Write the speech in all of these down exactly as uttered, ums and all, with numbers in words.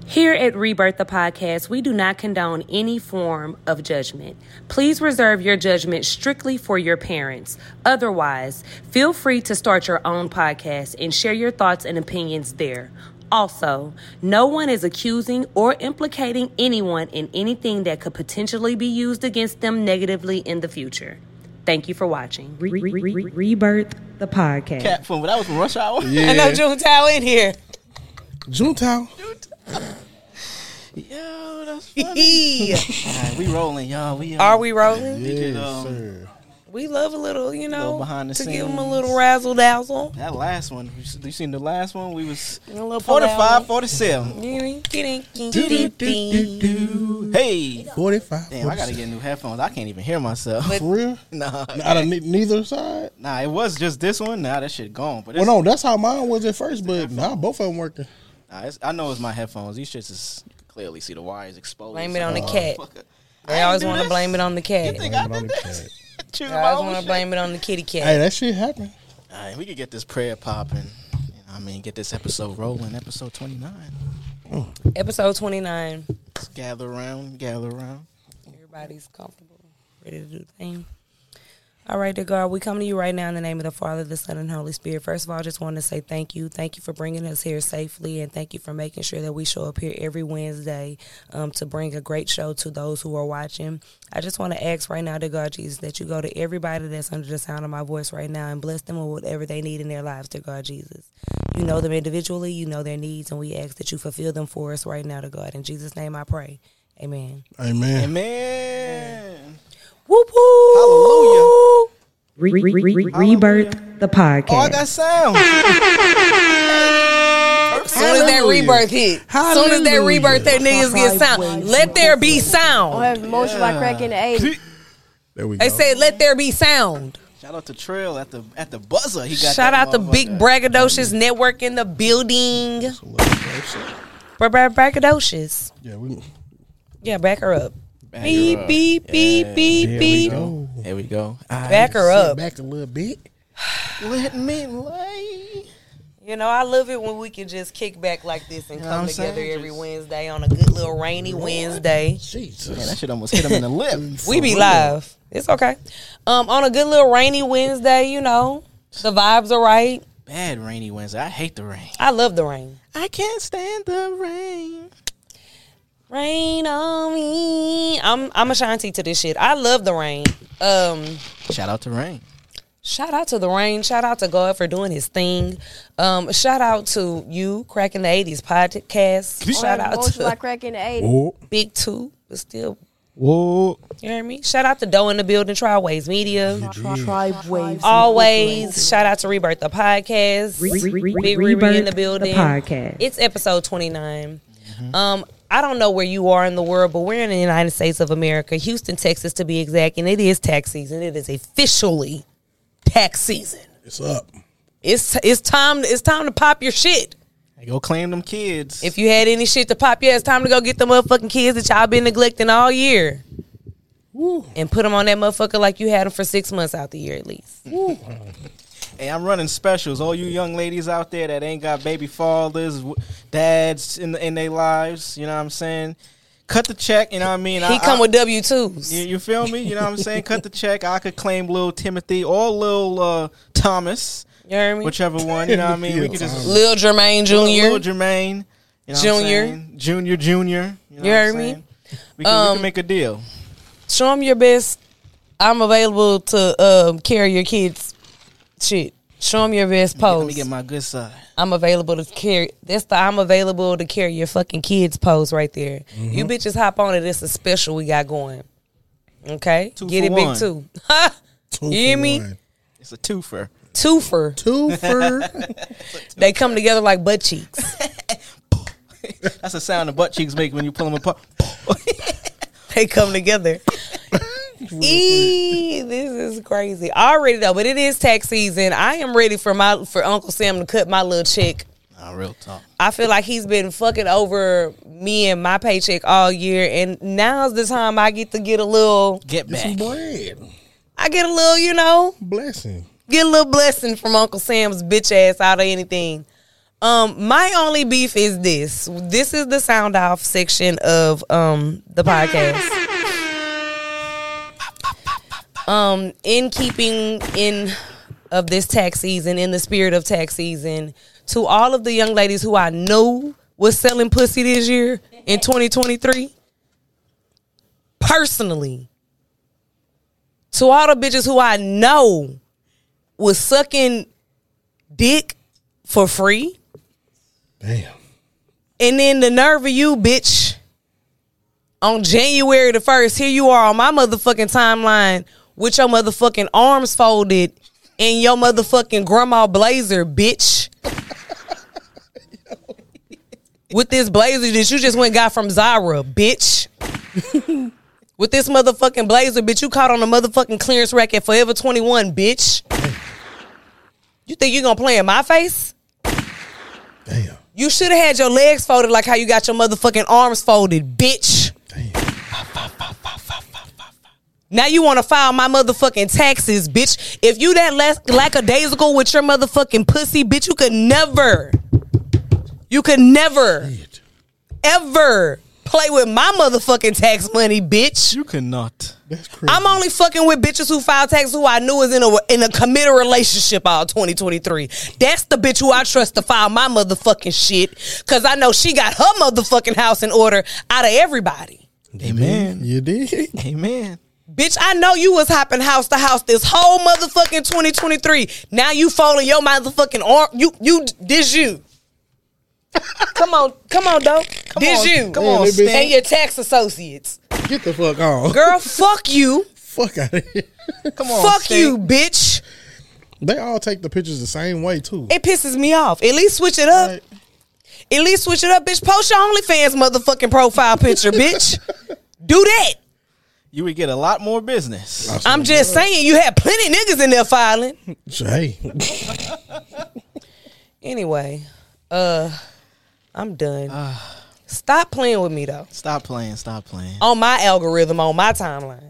Here at Rebirth the Podcast, we do not condone any form of judgment. Please reserve your judgment strictly for your parents. Otherwise, feel free to start your own podcast and share your thoughts and opinions there. Also, no one is accusing or implicating anyone in anything that could potentially be used against them negatively in the future. Thank you for watching. Re- re- re- re- Rebirth the Podcast. Cat from, that was from Rush Hour? Yeah. I know Juntao in here. Juntao. Yo, that's funny. All right, we rolling, y'all. We, um, Are we rolling? we Yes, could, um, sir. We love a little, you know, Little behind the to scenes. give them a little razzle dazzle. That last one, you s- you seen the last one? We was A little forty-five, forty-seven. Hey. forty-five. Damn, I gotta get new headphones. I can't even hear myself. But- For real? Nah, Out of ne- neither side? nah, it was just this one. Nah, that shit gone. But Well, it's, no, that's how mine was at first, but now both of them working. nah, it's, I know it's my headphones. These shits is, you can clearly see the wires exposed. Blame it on the Oh, cat. fuck it. They I always ain't do want to this. blame it on the cat. You think Blame I it on did the this? cat. Choose They my always own want to shit. blame it on the kitty cat. Hey, that shit happened. All right, we could get this prayer popping. You know what I mean, get this episode rolling. Episode twenty-nine. Episode twenty-nine. Let's gather around, gather around. Everybody's comfortable, ready to do the thing. All right, dear God, we come to you right now in the name of the Father, the Son, and Holy Spirit. First of all, I just want to say thank you. Thank you for bringing us here safely, and thank you for making sure that we show up here every Wednesday um, to bring a great show to those who are watching. I just want to ask right now, dear God Jesus, that you go to everybody that's under the sound of my voice right now and bless them with whatever they need in their lives, dear God Jesus. You know them individually, you know their needs, and we ask that you fulfill them for us right now, dear God. In Jesus' name I pray. Amen. Amen. Amen. Whoop whoop. Hallelujah. Re- re- re- re- Rebirth the Podcast. Oh, I got sound. As soon as that Hallelujah. rebirth hit, as soon as that Hallelujah. rebirth, that niggas get sound. Let there be I sound. have motion like crack in the eighties. There we go. They said, let there be sound. Shout out to Trill at the at the buzzer. He got Shout that out to Big motherfucker. Braggadocious Network in the building. It's a little closer. Bra- bra- Braggadocious. Yeah, we. Yeah, back her up. Back Beep, her up. beep, beep, Yeah. beep, There we beep. go. There we go. Back her Sit up. back a little bit. Let me lay. You know, I love it when we can just kick back like this and You know what come I'm together saying? every Just- Wednesday on a good little rainy Wednesday. Jesus. Man, that shit almost hit him in the lip. We be live. It's okay. Um, on a good little rainy Wednesday, you know, the vibes are right. Bad rainy Wednesday. I hate the rain. I love the rain. I can't stand the rain. Rain on me. I'm I'm a shanty to this shit. I love the rain. Um, Shout out to rain. shout out to the rain. Shout out to God for doing His thing. Um, shout out to you, Cracking the eighties podcast. Shout out motion to like crack in the eighties. Whoa. Big Two, but still, Whoa. you hear me? Shout out to Doe in the building, Triways Media. Tribe waves. Always shout out to Rebirth the podcast. Re- re- re- Big Riri Rebirth in the building. the Podcast. It's episode twenty-nine. Um, I don't know where you are in the world, but we're in the United States of America, Houston, Texas, to be exact, and it is tax season. It is officially tax season. It's up. It's it's time. It's time to pop your shit. Hey, go claim them kids. If you had any shit to pop, yeah, it's time to go get the motherfucking kids that y'all been neglecting all year, Woo. and put them on that motherfucker like you had them for six months out the year at least. Hey, I'm running specials. All you young ladies out there that ain't got baby fathers, w- dads in in their lives, you know what I'm saying? Cut the check, you know what I mean? He I, come I, with W twos. you, you feel me? You know what I'm saying? Cut the check. I could claim Lil Timothy or Lil uh, Thomas, You heard me? whichever one. You know what I mean? We could just Lil Jermaine Junior Lil Jermaine, you know what I'm Junior. saying? Junior, Junior. You, know You what I'm heard me? saying? We can, we Um, can make a deal. Show them your best. I'm available to um, carry your kids' shit. Show them your best Let me pose. get my good side. I'm available to carry. That's the I'm available to carry your fucking kids pose right there. You bitches hop on it. It's a special we got going. Okay, Two get for it, big one. two. Ha! Two You hear for me? one. It's a twofer. Twofer. Two for. They come together like butt cheeks. That's the sound the butt cheeks make when you pull them apart. They come together. Eee, this is crazy. Already though, but it is tax season. I am ready for my for Uncle Sam to cut my little check. Nah, real talk. I feel like he's been fucking over me and my paycheck all year, and now's the time I get to get a little. Get Get some back. bread. I get a little, you know, Blessing. get a little blessing from Uncle Sam's bitch ass out of anything. Um, my only beef is this. This is the sound off section of um the podcast. Um, in keeping in of this tax season, in the spirit of tax season, to all of the young ladies who I know was selling pussy this year in twenty twenty-three, personally, to all the bitches who I know was sucking dick for free. Damn. And then the nerve of you, bitch, on January the first, here you are on my motherfucking timeline with your motherfucking arms folded and your motherfucking grandma blazer, bitch. With this blazer that you just went and got from Zara, bitch. With this motherfucking blazer, bitch, you caught on the motherfucking clearance rack at Forever twenty-one, bitch. You think you gonna play in my face? Damn. You should have had your legs folded like how you got your motherfucking arms folded, bitch. Damn. Now you want to file my motherfucking taxes, bitch. If you that less lackadaisical with your motherfucking pussy, bitch, you could never, you could never, Shit. ever play with my motherfucking tax money, bitch. You cannot. That's crazy. I'm only fucking with bitches who file taxes who I knew was in a in a committed relationship all twenty twenty-three. That's the bitch who I trust to file my motherfucking shit, cause I know she got her motherfucking house in order out of everybody. Amen. You did? Amen. Bitch, I know you was hopping house to house this whole motherfucking twenty twenty-three. Now you folding your motherfucking arm. You, you, this you. Come on, come on, though. This on, you. come on, and Stan. your tax associates. Get the fuck on. Girl, fuck you. Fuck out of here. Come on. Fuck Stink. you, bitch. They all take the pictures the same way, too. It pisses me off. At least switch it up. Right. At least switch it up, bitch. Post your OnlyFans motherfucking profile picture, bitch. Do that. You would get a lot more business. I'm just saying, you had plenty niggas in there filing. Hey. Anyway, uh, I'm done. Stop playing with me, though. Stop playing. Stop playing. On my algorithm, on my timeline.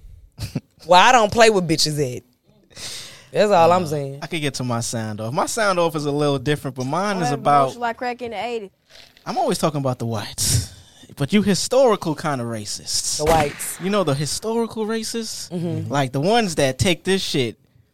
Well, I don't play with bitches at. That's all I'm saying. I could get to my sound off. My sound off is a little different, but mine is Whatever, about. motion like crack in the eighties. I'm always talking about the whites, but you historical kind of racists. The whites. You know the historical racists, Mm-hmm. like the ones that take this shit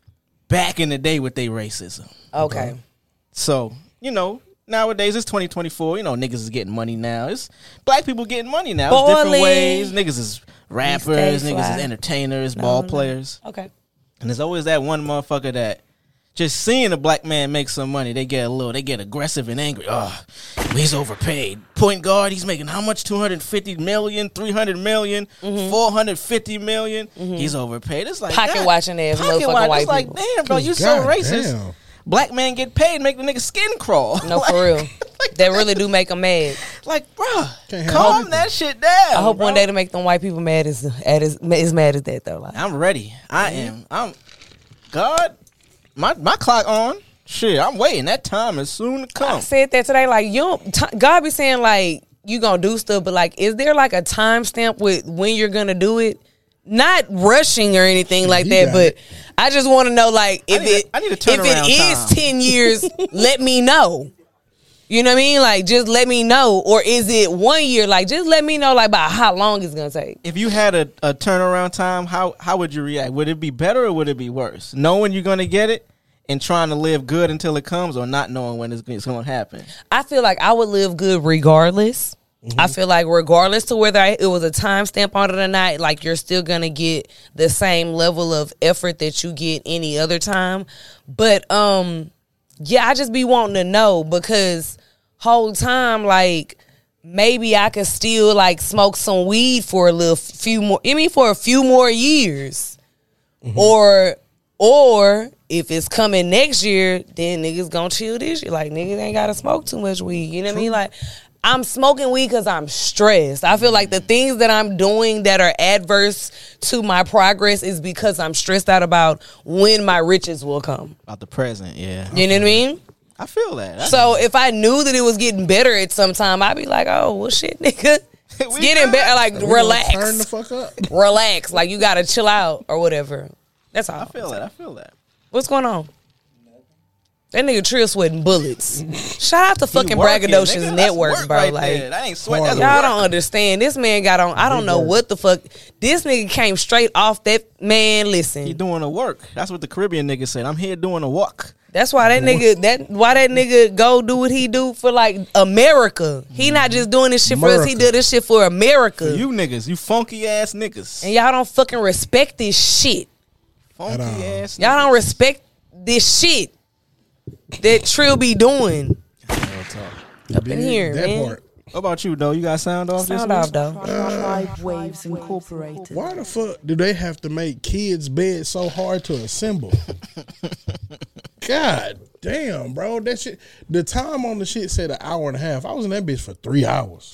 back in the day with their racism. Okay. So you know nowadays it's twenty twenty-four. You know niggas is getting money now. It's black people getting money now. It's different Balling. ways. Niggas is rappers. stay Niggas fly. is entertainers. No, ball no. players. Okay. And there's always that one motherfucker that just seeing a black man make some money, they get a little, they get aggressive and angry. Oh, he's overpaid. Point guard, he's making how much? two hundred fifty million, three hundred million, Mm-hmm. four hundred fifty million. He's overpaid. It's like Pocket God, watching ass pocket motherfucking watch. white It's like, people. damn, bro, you so God racist. damn. Black man get paid, make the nigga skin crawl. No, like, for real. That really do make them mad. Like, bro, Can't have calm everything. that shit down. I hope bro. one day to make them white people mad as at as, as mad as that though. Like, I'm ready. I am. I'm. God, my my clock on. Shit, I'm waiting. That time is soon to I come. said that today. Like, you don't, t- God be saying like you gonna do stuff, but like, is there like a timestamp with when you're gonna do it? Not rushing or anything like You that, got but it. I just want to know like if need a- it I need a if turnaround it is time. ten years, let me know. You know what I mean? Like, just let me know, or is it one year? Like, just let me know like about how long it's gonna take. If you had a, a turnaround time, how how would you react? Would it be better or would it be worse? Knowing you're gonna get it and trying to live good until it comes, or not knowing when it's, it's gonna happen? I feel like I would live good regardless. I feel like regardless to whether I, it was a timestamp on it or not, like you're still gonna get the same level of effort that you get any other time. But um, yeah, I just be wanting to know because whole time like maybe I could still like smoke some weed for a little few more. I mean, for a few more years, or or if it's coming next year, then niggas gonna chill this year. Like niggas ain't gotta smoke too much weed. You know what I mean? Like. I'm smoking weed because I'm stressed. I feel like the things that I'm doing that are adverse to my progress is because I'm stressed out about when my riches will come. About the present, yeah. You know what I mean? I feel that. I- So if I knew that it was getting better at some time, I'd be like, oh, well, shit, nigga. It's We getting good? better. Like, We gonna relax. Turn the fuck up. Relax. Like, you got to chill out or whatever. That's all. I feel that. I feel that. What's going on? That nigga Trill sweating bullets. Shout out to fucking working, Braggadocious nigga. Network, That's work bro. right like there. That ain't sweat. That's Y'all y'all work. don't understand. This man got on. I don't Big know work. what the fuck. This nigga came straight off that man. Listen, He doing the work. That's what the Caribbean nigga said. I'm here doing the walk. that's why that nigga. That why that nigga go do what he do for like America. He not just doing this shit for us. He America. did this shit for America. You niggas, you funky ass niggas. and y'all don't fucking respect this shit. Funky At all. ass. Y'all don't respect this shit that Trill be doing up in here, that man. part. What about you, though? You got sound off Sound this off week? though. Vibe Waves Incorporated. Why the fuck do they have to make kids' beds so hard to assemble? God damn, bro. That shit. The time on the shit said an hour and a half. I was in that bitch for three hours.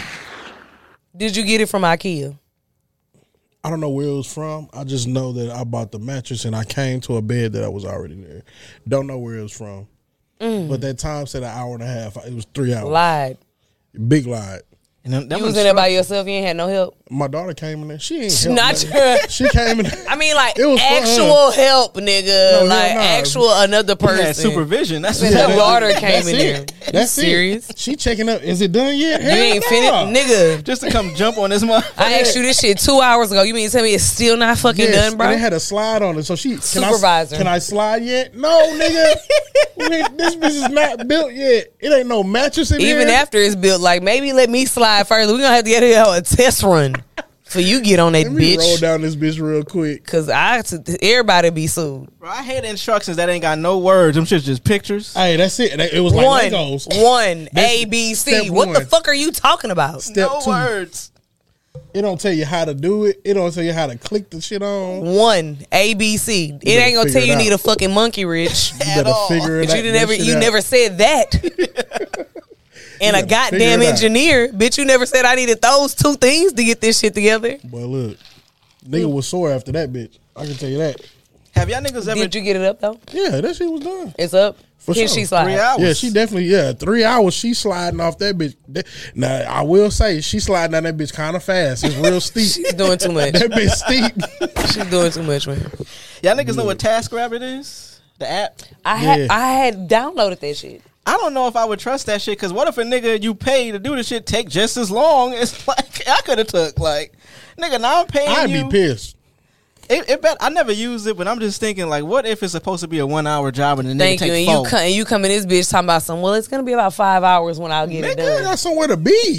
Did you get it from IKEA? I don't know where it was from. I just know that I bought the mattress and I came to a bed that I was already there. Don't know where it was from. But that time said an hour and a half. It was three hours. Lied. Big lie. And them, them You was in there by instructions- yourself. You ain't had no help. My daughter came in there. She ain't help Not me. your. She came in there. I mean, like It was for actual help, nigga. hell like nah. actual another He person. had supervision. That's what Her Yeah. daughter came That's in it. there. That's serious? it. She checking up. Is it done yet? You Hell ain't nah. finished, nigga. just to come jump on this motherfucker. I asked you this shit two hours ago. You mean to tell me it's still not fucking Yes, done, bro? And it had a slide on it. So she can Supervisor. I, can I slide yet? No, nigga. We ain't- this bitch is not built yet. It ain't no mattress in Even there. after it's built, like maybe let me slide further. We gonna have to get a test run for you get on that Let me roll bitch. down this bitch real quick. Cause I everybody be sued. Bro, I hate instructions that ain't got no words. Them shit's just pictures. Hey, that's it. It was like One, Legos. one, That's A, B, C. step What the one. fuck are you talking about? Step no two. words. It don't tell you how to do it. It don't tell you how to click the shit on. One, A, B, C. It better ain't gonna figure tell you it need out. a fucking monkey wrench. You better all. figure it But out. you that never, shit you out. never said that. And a gotta figure goddamn it out. engineer, bitch. You never said I needed those two things to get this shit together. But look, nigga was sore after that bitch. I can tell you that. Have y'all niggas ever Did you get it up though? Yeah, that shit was done. It's up. For Can sure. she slide? three hours? Yeah, she definitely, yeah, three hours she sliding off that bitch. That- Now, I will say, she sliding down that bitch kind of fast. It's real steep. She's doing too much. That bitch steep. She's doing too much, man. Y'all niggas know what TaskRabbit is? The app? I had Yeah. I had downloaded that shit. I don't know if I would trust that shit, because what if a nigga you pay to do the shit take just as long? It's like, I could have took, like, nigga, now I'm paying I'd you. be pissed. It, it bet, I never used it, but I'm just thinking, like, what if it's supposed to be a one hour job and the nigga Thank take you. And four? you come, and you come in this bitch talking about some. Well, it's gonna be about five hours when I'll get it Nigga, I done. got somewhere to be.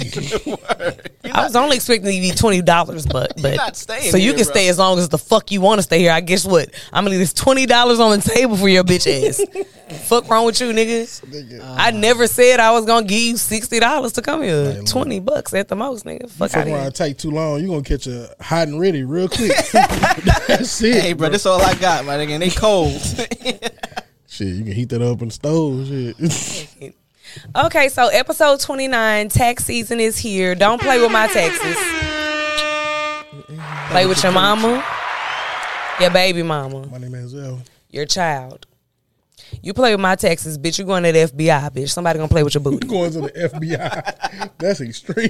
I was only expecting to give you twenty dollars, but but not staying so you here, can bro. stay as long as the fuck you want to stay here. I guess what I'm gonna leave this twenty dollars on the table for your bitch ass. Fuck wrong with you, nigga? I never said I was gonna give you sixty dollars to come here. look. Twenty bucks at the most, nigga. Fuck Fuck out around, here. take too long. You gonna catch a hot and ready real quick. That's it. Hey, bro, this all I got, my nigga, and they cold. Shit, you can heat that up in the stove. Shit. Okay, so episode twenty-nine, tax season is here. Don't play with my taxes. Play with your mama, your baby mama, My name is L. your child. You play with my taxes, bitch. You going to the F B I, bitch. Somebody gonna play with your booty. Going to the F B I. That's extreme.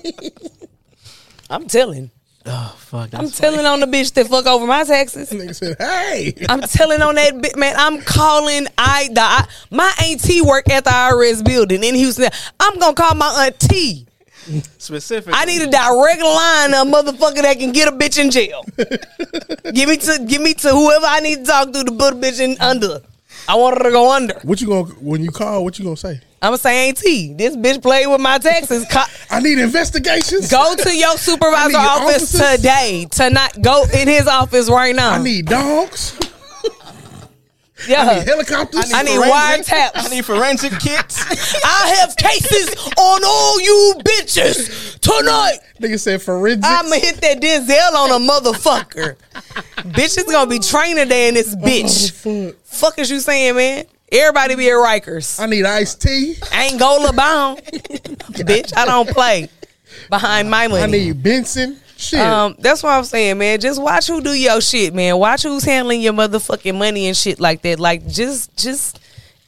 I'm telling. Oh, fuck. That's I'm telling on the bitch that fuck over my taxes. Nigga said, hey. I'm telling on that bitch, man. I'm calling I the I, my auntie work at the I R S building in Houston. I'm gonna call my auntie. specific. I need a direct line of motherfucker that can get a bitch in jail. give me to give me to whoever I need to talk to to put a bitch in under. I want her to go under. What you gonna, when you call, what you gonna say? I'm gonna say, auntie, this bitch played with my taxes. Co- I need investigations. Go to your I supervisor need office officers. today. Tonight, go in his office right now. I need dogs. yeah. I need helicopters. I need forensic- wiretaps. I need forensic kits. I have cases on all you bitches tonight. Nigga said forensics. I'ma hit that Denzel on a motherfucker. Bitch is gonna be trainer day in this bitch. Oh, fuck. Fuck is you saying, man? Everybody be at Rikers. I need iced tea. Angola bound. Bitch, I don't play behind my money. I need Benson. Shit. Um, that's what I'm saying, man. Just watch who do your shit, man. Watch who's handling your motherfucking money and shit like that. Like, just, just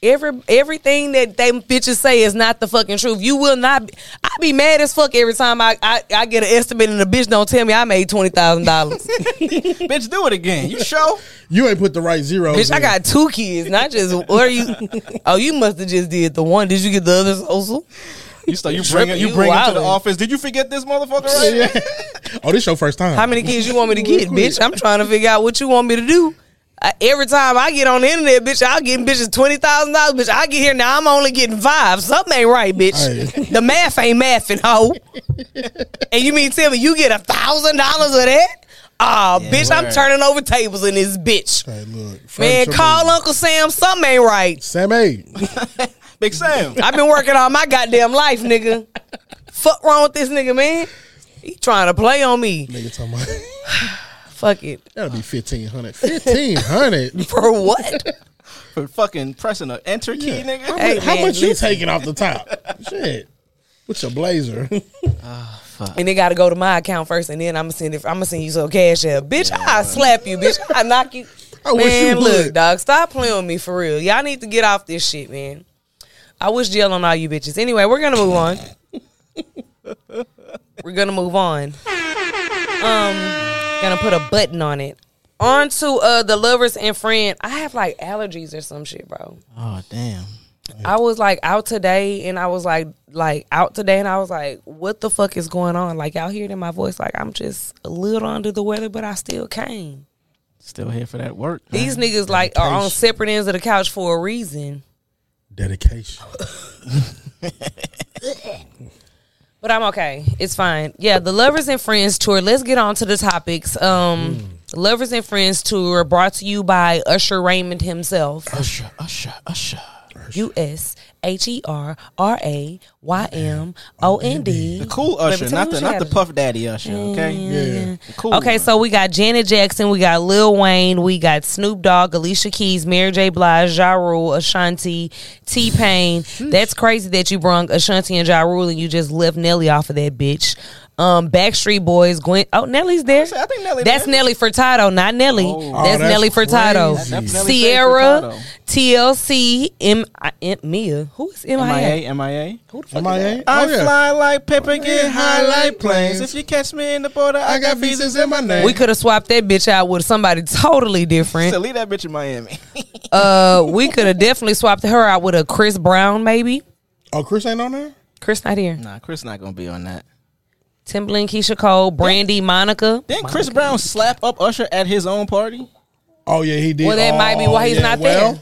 Every everything that they bitches say is not the fucking truth. You will not. Be, I be mad as fuck every time I, I, I get an estimate and the bitch don't tell me I made twenty thousand dollars. Bitch, do it again. You sure? You ain't put the right zeros. Bitch, in. I got two kids, not just. What are you? Oh, you must have just did the one. Did you get the other social? You start. You bring it. You You bring it to the wildin'. office. Did you forget this motherfucker? Right? Yeah. Oh, this your first time. How many kids you want me to get, Real quick. bitch? I'm trying to figure out what you want me to do. I, every time I get on the internet, bitch, I'll get bitches twenty thousand dollars. Bitch, I get here now, I'm only getting five. Something ain't right, bitch. Hey. The math ain't mathing, ho. And you mean tell me you get a thousand dollars of that? Oh, Yeah, bitch, I'm word. turning over tables in this bitch. Hey, look, Man, furniture call movement. Uncle Sam. Something ain't right. Sammy. Big Sam. I've been working all my goddamn life, nigga. Fuck wrong with this nigga, man? He trying to play on me. Nigga talking about Fuck it. that'll be fifteen hundred. Fifteen hundred. For what? For fucking pressing an enter key, How, nigga. Hey, much- how man, much you listen. taking off the top? Shit. With your blazer. And they got to go to my account first, and then I'm gonna send it. I'm gonna send you some cash app, bitch. I slap you, bitch. I knock you. I wish Man, you look, would. dog, stop playing with me for real. Y'all need to get off this shit, man. I wish jail on all you bitches. Anyway, we're gonna move on. We're gonna move on. Um, gonna put a button on it. On to uh the lovers and friend. I have like allergies or some shit, bro. Oh damn. I was like out today, and I was like like out today, and I was like, what the fuck is going on? Like, y'all hear it in my voice, like I'm just a little under the weather, but I still came. Still here for that work. man. These niggas like are on Dedication. separate ends of the couch for a reason. Dedication. But I'm okay. It's fine. Yeah, the Lovers and Friends tour. Let's get on to the topics. Um, Mm. Lovers and Friends tour brought to you by Usher Raymond himself. Usher, Usher, Usher. U S H E R R A Y M O N D. The cool Usher, Baby, tell not me the what not you the had. Puff Daddy Usher. Okay. Yeah. The cool Okay, one. so we got Janet Jackson, we got Lil Wayne, we got Snoop Dogg, Alicia Keys, Mary J. Blige, Ja Rule, Ashanti, T-Pain. That's crazy that you brung Ashanti and Ja Rule and you just left Nelly off of that bitch. Um, Backstreet Boys, Gwen. Oh, Nelly's there. I think Nelly That's there. Nelly Furtado, not Nelly. Oh. That's, Oh, that's Nelly Furtado. crazy. That's Nelly Sierra, Furtado. T L C, M, I, M Mia. Who is M M I I A, A? M I A. Who the fuck M I A? I Oh, yeah. fly like pepper, get Yeah, high like planes. planes. If you catch me in the border, I, I got visas in my name. We could have swapped that bitch out with somebody totally different. So leave that bitch in Miami. Uh, we could have definitely swapped her out with a Chris Brown, maybe. Oh, Chris ain't on there? Chris not here. Nah, Chris not gonna be on that. Timbaland, Keisha Cole, Brandy, Monica. Didn't Chris Brown slap up Usher at his own party? Oh, yeah, he did. Well, that oh, might be why he's not well,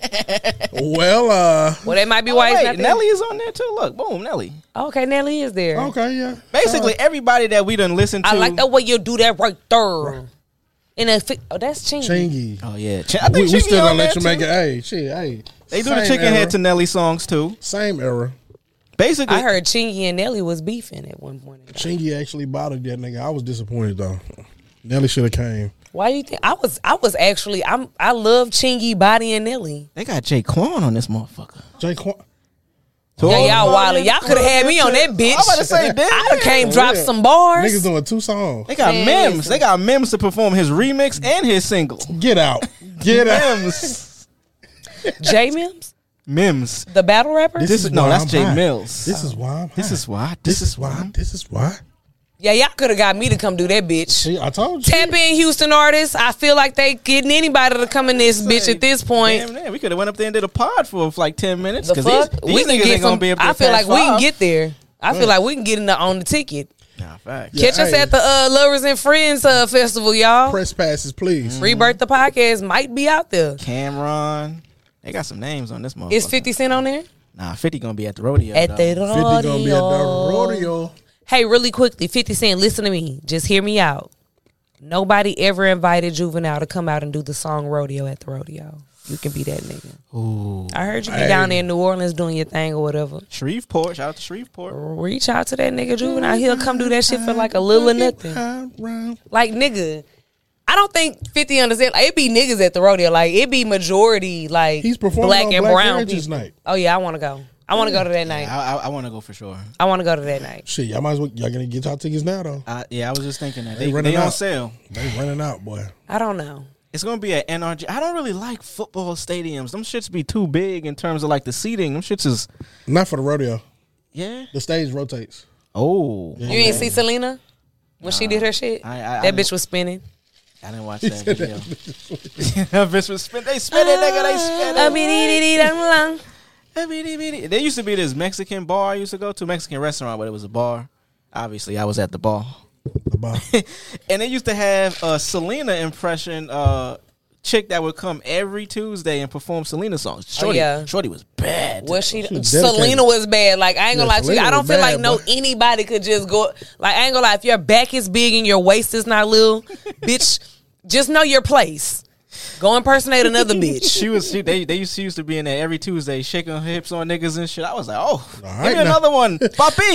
Well, uh, Well, that might be Oh, why he's wait, not there. Nelly is on there too. Look, boom, Nelly. Okay, Nelly is there. okay, yeah. Basically, everybody that we done listened to. I like the way you do that right there. In a fi- oh, that's Chingy. Chingy. Oh yeah, Ch- I think We, we Chingy still on gonna let there, you make too. it. Hey, shit, hey. They do the Same chicken era. head to Nelly songs too. Same era. Basically, I heard Chingy and Nelly was beefing at one point. in time. Chingy actually bothered that nigga. I was disappointed though. Nelly should have came. Why you think I was? I was actually. I'm. I love Chingy, Body, and Nelly. they got Jay Quan on this motherfucker. Jay Quan. Yeah, y'all wildin'. Y'all could have had me on that bitch. I'm about to say, damn. I done came Oh, drop yeah. some bars. Niggas doing two songs. They got Man, Mims. listen. They got Mims to perform his remix and his single. Get out. Get out. Mims. J Mims, Mims. the battle rapper. This This is is no, why that's I'm Jay high. Mills. This is why I'm This high. is why. This is why. This is why. Yeah, y'all could have got me to come do that bitch. See, I told you. Tap in Houston artists. I feel like they getting anybody to come in this bitch at this point. Damn, man, we could have went up there and did a pod for like ten minutes. The 'cause fuck? these, we these can niggas get ain't gonna some. be able to I feel pass like we can five. get there. I feel like we can get in the, on the ticket. Nah, facts. Yeah, Catch us hey. at the uh, Lovers and Friends uh, festival, y'all. Press passes, please. Rebirth the podcast might be out there. Cameron. They got some names on this motherfucker. Is fifty Cent on there? Nah, fifty gonna be at the rodeo. At the though. fifty gonna be at the rodeo. rodeo. Hey, really quickly, fifty Cent, listen to me. Just hear me out. Nobody ever invited Juvenile to come out and do the song Rodeo at the rodeo. You can be that nigga. Ooh. I heard you be Hey. down there in New Orleans doing your thing or whatever. Shreveport. Shout out to Shreveport. Reach out to that nigga Juvenile. He'll come do that shit for like a little or nothing. Like, nigga, I don't think fifty understand. Like, it be niggas at the rodeo. Like, it be majority, like, He's performing black on and Black brown Heritage people. Night. Oh, yeah, I want to go. I want to go to that night. I, I, I want to go for sure. I want to go to that night. Shit, y'all might as well. Y'all gonna get y'all tickets now though. I, yeah, I was just thinking that They they, running they on out. sale. They running out, boy. I don't know. It's gonna be at N R G. I don't really like football stadiums. Them shits be too big in terms of like the seating. Them shits is Not for the rodeo. yeah. The stage rotates. Oh, You ain't see Selena when she did her shit? I- I- I that bitch didn't- was spinning. I didn't watch that video. That bitch was spin. They spin it, nigga. They spin it. A bitty-dee-dee-dum-lum. Bitty, bitty. There used to be this Mexican bar I used to go to, Mexican restaurant, but it was a bar. Obviously, I was at the bar. The bar. And they used to have a Selena impression uh, chick that would come every Tuesday and perform Selena songs. Shorty, yeah. Shorty was bad. Was she? She was Selena dedicated. was bad. Like I ain't gonna Yeah, lie to you. Selena I don't was feel bad, like no boy. anybody could just go. Like I ain't gonna lie. If your back is big and your waist is not little, bitch, just know your place. Go impersonate another bitch. She was. She, they they used, she used to be in there every Tuesday, shaking her hips on niggas and shit. I was like, oh, right give me now. another one, papi.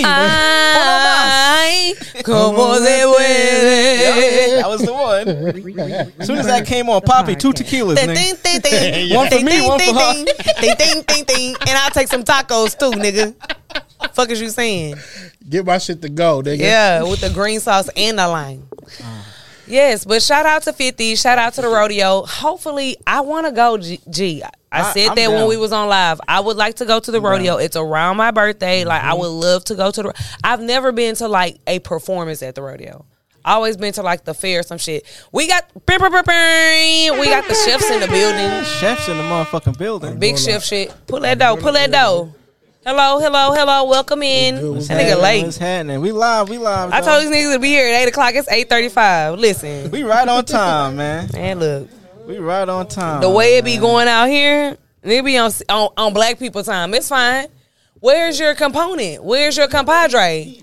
Ay, como se puede. That was the one. As soon as that came on, Poppy, two tequilas, Ding, nigga. ding, ding, ding. One for Ding, me, ding, one for ding, her. ding. Ding, ding, ding, ding. And I'll take some tacos too, nigga. Fuck is you saying? Get my shit to go, nigga. Yeah, with the green sauce and the lime. Yes, but shout out to fifty. Shout out to the rodeo. Hopefully, I want to go. G. G. I I- said I'm that when down. we was on live. I would like to go to the rodeo. down. It's around my birthday. Like I would love to go to the. I've never been to like a performance at the rodeo. Always been to like the fair or some shit. We got we got the chefs in the building. Chefs in the motherfucking building. Big chef shit. Pull that dough. Pull that dough. Hello, hello, hello. Welcome in. What's That nigga What's late. happening? We live. We live. I dog. told these niggas to be here at eight o'clock. It's eight thirty-five. Listen. We right on time, man. Man, look. We right on time. The way it be man. going out here, it be on, on on black people time. It's fine. Where's your component? Where's your compadre?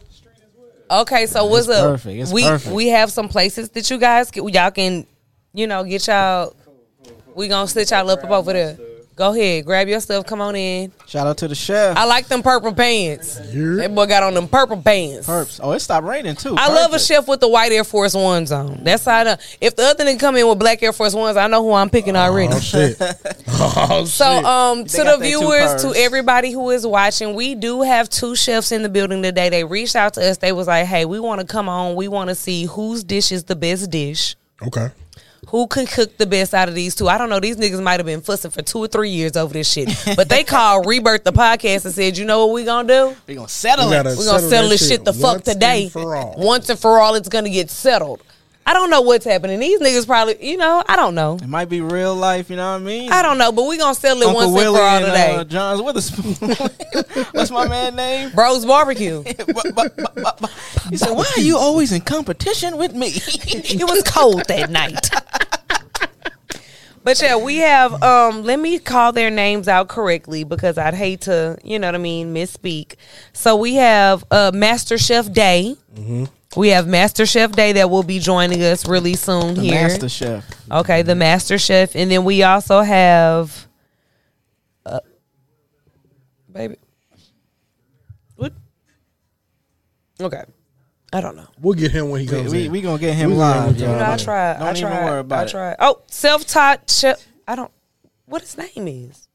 Okay, so what's It's up? perfect. It's we perfect. we have some places that you guys can, y'all can, you know, get y'all. We gonna sit y'all up, up over there. Go ahead, grab your stuff. Come on in. Shout out to the chef. I like them purple pants. Yeah. That boy got on them purple pants. Perps. Oh, it stopped raining too. I love a Perfect. chef with the white Air Force Ones on. That's how I know. If the other nigga come in with black Air Force Ones, I know who I'm picking already. Oh shit. Oh So, shit. um, They to got the they two viewers, to purrs. everybody who is watching, we do have two chefs in the building today. They reached out to us. They was like, "Hey, we want to come on. We want to see whose dish is the best dish. Okay. Who could cook the best out of these two?" I don't know. These niggas might have been fussing for two or three years over this shit, but they called Rebirth the podcast and said, "You know what we gonna do? We gonna settle We it. gotta We're gonna settle settle that this shit shit the fuck once and today. for all. Once and for all, it's gonna get settled." I don't know what's happening. These niggas probably, you know, I don't know. It might be real life. You know what I mean? I don't know, but we gonna settle it Uncle once and Willie for all and today. uh, John's Witherspoon. What's my man name? Bros Barbecue. But- but- but- but- but- He said, "Why are you always in competition with me?" It was cold that night. But yeah, we have, um, let me call their names out correctly because I'd hate to, you know what I mean, misspeak. So we have uh, Master Chef Day. Mm-hmm. We have Master Chef Day that will be joining us really soon The here. Master Chef. Okay, the Master Chef. And then we also have, uh, baby. What? Okay. I don't know. We'll get him when he We, comes we, in. we gonna get him We gonna live. get him y'all. You know, I Yeah. tried. Don't I even tried. worry about I it. tried. Oh, self-taught chef. I don't. What his name is?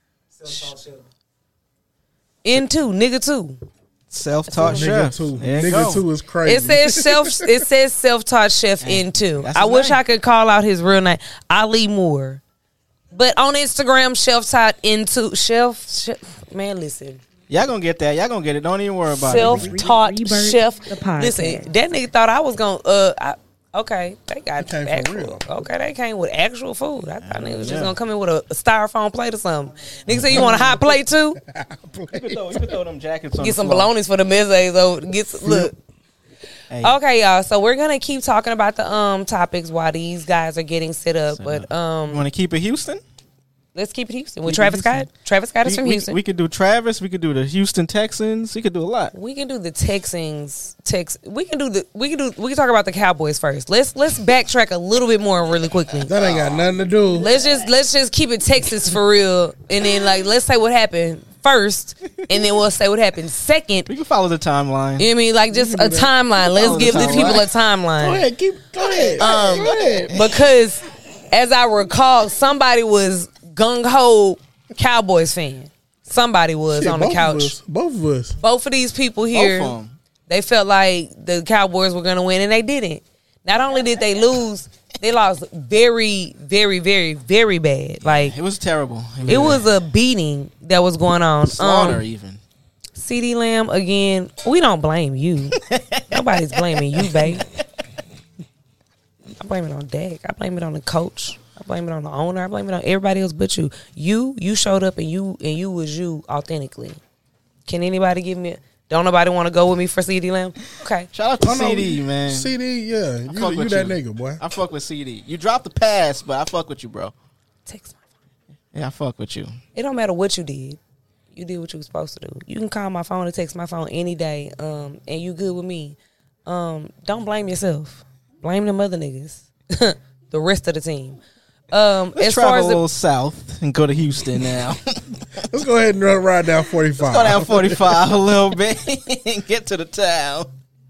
N two, nigga two. Self-taught Nigga chef. too. There you Nigga go. two is crazy. It says self. It says self-taught chef N two. that's I his wish name. I could call out his real name, Ali Moore. But on Instagram, self-taught N two. Chef, chef. Man, listen. Y'all gonna get that. Y'all gonna get it. Don't even worry about it. Self-taught Rebirth chef. the podcast. Listen, that nigga thought I was gonna. Uh, I, okay, they got It came for actual. real. Okay, they came with actual food. I thought niggas was just Yeah. gonna come in with a, a styrofoam plate or something. Nigga said you want a hot plate too. You can throw, you can throw them jackets on Get the some floor. balonies for the mezes. Over. Get some, look. Hey, Okay, y'all. So we're gonna keep talking about the um topics while these guys are getting set up. But you um, want to keep it Houston? let's keep it Houston with Keep it Travis Houston. Scott. Travis Scott is We, from we, Houston. we could do Travis. We could do the Houston Texans. We could do a lot. We can do the Texans. Tex. We can do the. We can do. We can talk about the Cowboys first. Let's let's backtrack a little bit more really quickly. That ain't got nothing to do. Let's just let's just keep it Texas for real, and then like let's say what happened first, and then we'll say what happened second. We can follow the timeline. You know what I mean? Like just a timeline. Let's Follow the give the people a timeline. Go timeline. ahead, keep. Go ahead. Um, go ahead. Because as I recall, somebody was gung ho Cowboys fan. Somebody was Shit, on the both couch. Of us, both of us. Both of these people Both here, of 'em. they felt like the Cowboys were going to win, and they didn't. Not only did they lose, they lost very, very, very, very bad. Like It was terrible. It, it was a beating that was going on. slaughter Um, even. CeeDee Lamb, again, we don't blame you. Nobody's blaming you, babe. I blame it on Dak. I blame it on the coach. I blame it on the owner. I blame it on everybody else but you. You, you showed up and you and you was you authentically. Can anybody give me? Don't nobody want to go with me for CeeDee Lamb? Okay. Shout out to Oh, no, C D, man. C D, yeah. You, fuck you with that you. nigga, boy. I fuck with C D. You dropped the pass, but I fuck with you, bro. Text my phone. Yeah, I fuck with you. It don't matter what you did. You did what you were supposed to do. You can call my phone and text my phone any day, um, and you good with me. Um, don't blame yourself. Blame them other niggas. The rest of the team. Um, Let's as travel far as a the, little south and go to Houston now. Let's go ahead and run, ride down forty-five. Go down forty-five a little bit and get to the town.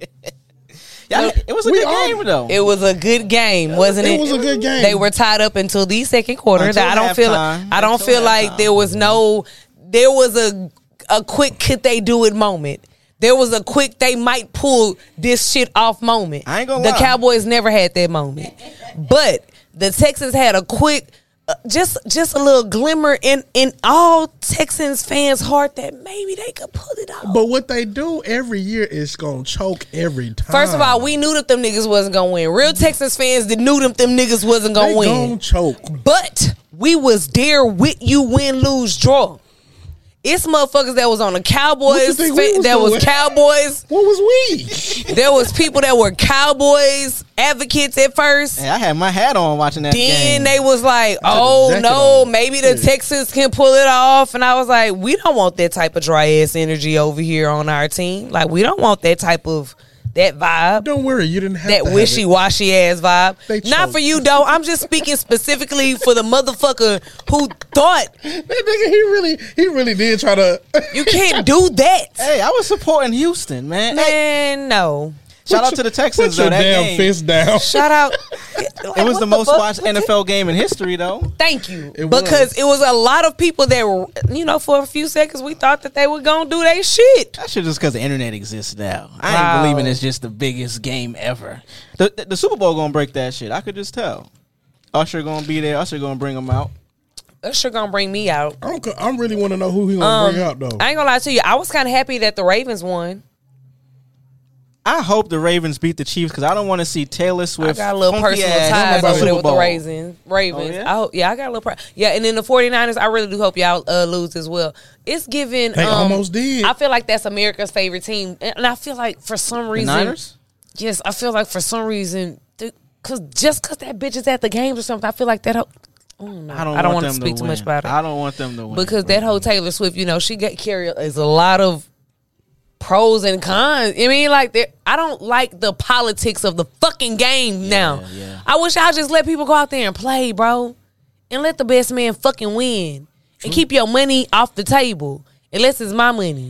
Yeah, it was a We good all- game though. it was a good game, wasn't it? It was a good game. They were tied up until the second quarter. Until I don't feel. halftime. I don't Until feel like halftime. there was no. There was a a quick could they do it moment. There was a quick they might pull this shit off moment. I ain't gonna The lie. Cowboys never had that moment, but the Texans had a quick. Uh, just just a little glimmer in, in all Texans fans' heart that maybe they could pull it off. But what they do every year is gonna choke every time. First of all, we knew that them niggas wasn't gonna win. Real Texans fans that knew them them niggas wasn't they gonna win. gonna choke. But we was there with you, win, lose, draw. It's motherfuckers that was on the What you Cowboys. think we Fa- was that was doing? Cowboys. What was we? There was people that were Cowboys advocates at first. Hey, I had my hat on watching that Then game. they was like, I took a oh jacket no, on. maybe the Yeah. Texans can pull it off. And I was like, we don't want that type of dry ass energy over here on our team. Like, we don't want that type of that vibe. Don't worry, you didn't have That to have wishy it. washy ass vibe. They Not choked. for you though. I'm just speaking specifically for the motherfucker who thought That nigga, he really, he really did try to. you can't do that. Hey, I was supporting Houston, man. Hey, Man, no. shout out Put to the your- Texans Put your though. That damn game. fist down. Shout out. It was the most watched N F L game in history, though. Thank you. It because was. it was a lot of people that were, you know, for a few seconds we thought that they were going to do their shit. That shit just because the internet exists now. I Wow. ain't believing it's just the biggest game ever. The, the, the Super Bowl gonna break that shit. I could just tell. Usher gonna be there. Usher gonna bring them out. Usher going to bring me out. I'm, co- I really want to know who he gonna Um, bring out though. I ain't going to lie to you. I was kind of happy that the Ravens won. I hope the Ravens beat the Chiefs because I don't want to see Taylor Swift. I got a little funky personal ass ties at the over there Super with the Bowl. Ravens. Ravens. Oh, yeah? I hope, yeah, I got a little. Pro- yeah, and then the 49ers, I really do hope y'all uh, lose as well. It's giving. They um, almost did. I feel like that's America's favorite team, and I feel like for some The reason, Niners? yes, I feel like for some reason, because just because that bitch is at the games or something, I feel like that. Ho- I don't know. I don't, I don't want want them to speak too win. much about it I don't want them to win. because that whole Taylor Swift, you know, she got carry is a lot of pros and cons. I mean, like, there- I don't like the politics of the fucking game now. yeah. I wish I'd just let people go out there and play, bro, and let the best man fucking win and keep your money off the table unless it's my money.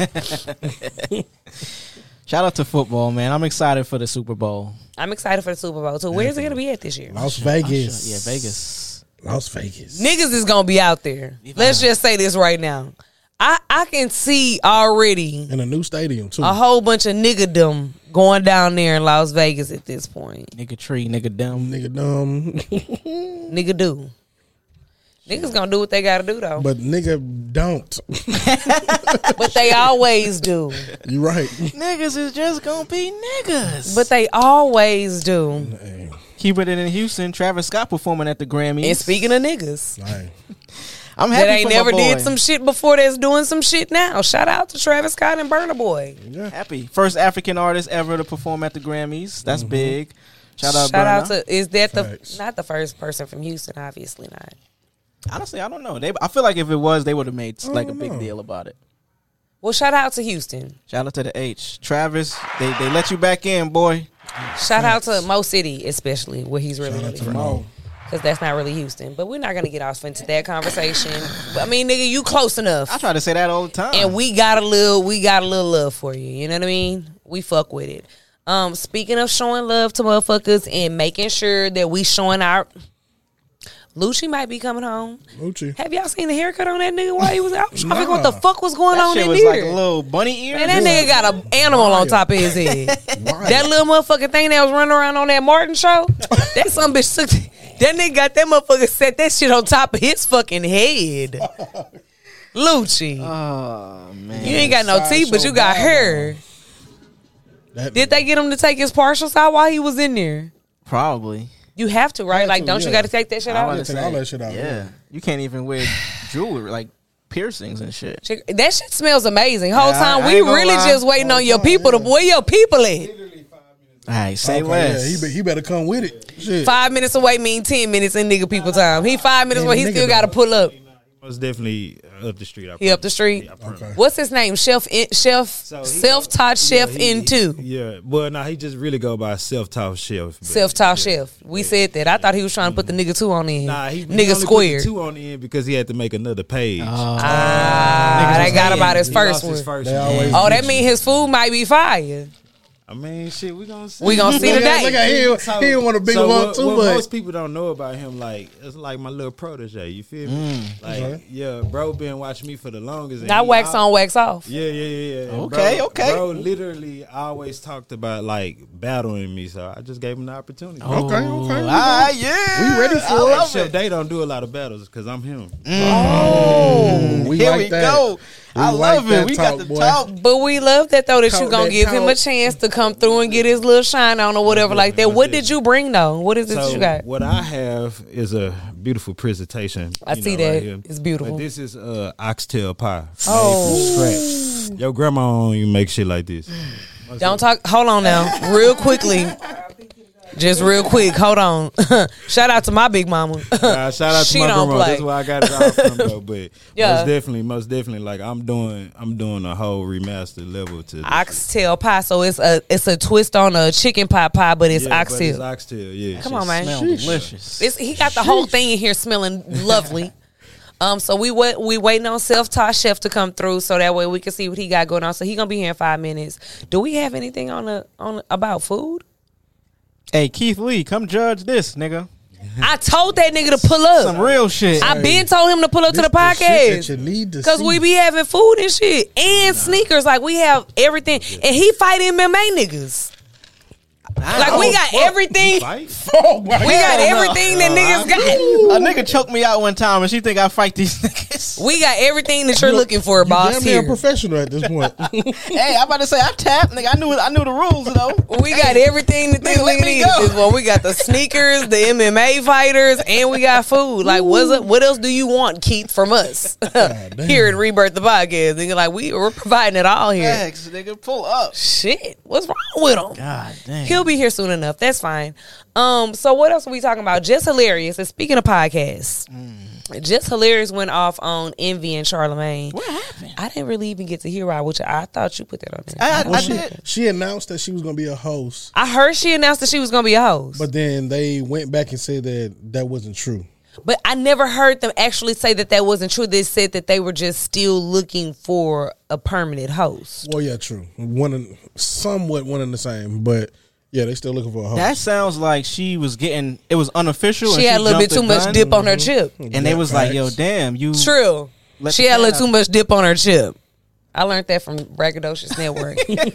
Shout out to football, man. I'm excited for the Super Bowl. I'm excited for the Super Bowl too. Where's it gonna be at this year? Las Vegas. Yeah, Vegas. Las Vegas. Niggas is gonna be out there. Let's just say this right now. I, I can see already In a new stadium too. a whole bunch of niggerdom going down there in Las Vegas at this point. Nigga tree, nigga dumb. Nigga dumb. Nigga do. Niggas gonna do what they gotta do though. But, But nigga don't. they always do. You right. Niggas is just gonna be niggas. But they always do. Hey, keeping it in Houston, Travis Scott performing at the Grammys. And speaking of niggas, hey. I'm happy that ain't for my never boy. did some shit before that's doing some shit now. Shout out to Travis Scott and Burna Boy. Happy. First African artist ever to perform at the Grammys. That's big. Shout out Shout out Burna. to is that Facts. the not the first person from Houston? Obviously not. Honestly, I don't know. They, I feel like if it was, they would have made like a don't big know. deal about it. Well, shout out to Houston. Shout out to the H. Travis, they they let you back in, boy. Shout out to Mo City, especially where he's really Shout out really to from. Mo. Because that's not really Houston. But we're not going to get off into that conversation. But, I mean, nigga, you close enough. I try to say that all the time. And we got a little, we got a little love for you. You know what I mean? We fuck with it. Um, speaking of showing love to motherfuckers and making sure that we showing our, Lucci might be coming home. Lucci. Have y'all seen the haircut on that nigga while he was out? I Nah. think what the fuck was going That on shit in was there? like a little bunny ear. Man, that nigga got an animal on top of his head. That little motherfucking thing that was running around on that Martin show, that some bitch took. That nigga got that motherfucker set that shit on top of his fucking head. Lucci. Oh man. You ain't got no teeth, but you got hair. That, Did they get him to take his partials out while he was in there? Probably. You have to, right? Have Like, to, don't you yeah. got to take that shit I out? wanna take say, all that shit out, Yeah. yeah. You can't even wear jewelry like piercings and shit. Chick- That shit smells amazing. Whole Yeah, time I- I we ain't gonna really lie. just waiting on your time, people to yeah. where your people at. All right, say okay, less. Yeah, he, be, he better come with it. Shit. Five minutes away mean ten minutes in nigga people time. He five minutes Man, away. He nigga still got to dog. pull up. Most definitely up the street. I He up the street. Yeah, I promise. Okay. What's his name? Chef in, Chef So he- Self-taught Chef yeah, he- into Yeah, well, no, he just really go by self-taught chef. but- Self-taught yeah. Chef. We said that. I thought he was trying to put the nigga two on the end. Nah, he, he nigga only put the squared. two on the end because he had to make another page. Ah, Niggas they was got hating. about his He first lost one. his first They one. always Oh, get that you. mean his food might be fire. I mean, shit, we gonna see. We gonna see Look at- today. look at him. He didn't want to big so him up what, too what much. most people don't know about him, like it's like my little protege. You feel me? Like, Okay. yeah, bro, been watching me for the longest. and Not he wax al- on, wax off. Yeah, yeah, yeah. yeah. And Okay, bro, okay. Bro, literally always talked about like battling me, so I just gave him the opportunity. Okay, okay. All right, yeah. We ready for I it. love Chef, they don't do a lot of battles because I'm him. Oh, we Here like we that. go. We I like love that it. We talk, got the boy. talk. But we love that though that Talk you gonna that give him a talk. chance to come through and get his little shine on or whatever like that. Most What did definitely. you bring though? What is it that So you got? what I have is a beautiful presentation. I you see know, that. right here. It's beautiful. But this is uh, oxtail pie. Oh. Made from scratch. Your grandma don't even make shit like this. Don't talk. Hold on now, real quickly. Just real quick. Hold on. Shout out to my big mama. Uh, shout out to She my don't grandma. play. That's where I got it all from though. But Yeah. most definitely, most definitely, like I'm doing, I'm doing a whole remastered level to this. Oxtail pie. So it's a it's a twist on a chicken pot pie, but it's Yeah, but oxtail. It's oxtail. Yeah. Come on, man. Smell delicious. It's, he got the whole thing in here smelling lovely. Um, so we wait, we waiting on self-taught chef to come through, so that way we can see what he got going on. So he gonna be here in five minutes. Do we have anything on the on about food? Hey, Keith Lee, come judge this, nigga. I told that nigga to pull up. Some real shit. I been told him to pull up to This the shit that podcast you need to because see. we be having food and shit and sneakers. Like we have everything, and he fight M M A niggas. Like we got everything. Fight? Oh my We got God. everything that niggas got. A nigga choked me out one time, and she think I fight these niggas. We got everything that you're looking for, You boss. damn near a Here, professional at this point. Hey, I'm about to say I tapped, nigga. I knew I knew the rules though. we got everything that this Nigga, let nigga me needs. go. This one, we got the sneakers, the M M A fighters, and we got food. Like, what's up? What else do you want, Keith, from us here at Rebirth the Podcast? Nigga, like we we're providing it all here. Thanks, nigga. Pull up. Shit, what's wrong with him? God damn. He'll be here soon enough. That's fine. Um, so what else are we talking about? Just Hilarious. And speaking of podcasts, Just Hilarious went off on Envy and Charlemagne. What happened? I didn't really even get to hear why, which I thought you put that on there. I, I, Well, I she, did. she announced that she was going to be a host, I heard she announced that she was gonna be a host, but, but then they went back and said that that wasn't true. I never heard them actually say that that wasn't true. They said that they were just still looking for a permanent host. Well, yeah, true. One and somewhat one and the same, but yeah, they still looking for a host. That sounds like she was getting. It was unofficial. She and had a little bit jumped too the much gun, dip on her chip. and they was like, "Yo, damn, you." True. Let She the had a cat little too out. much dip on her chip. I learned that from Braggadocious Network.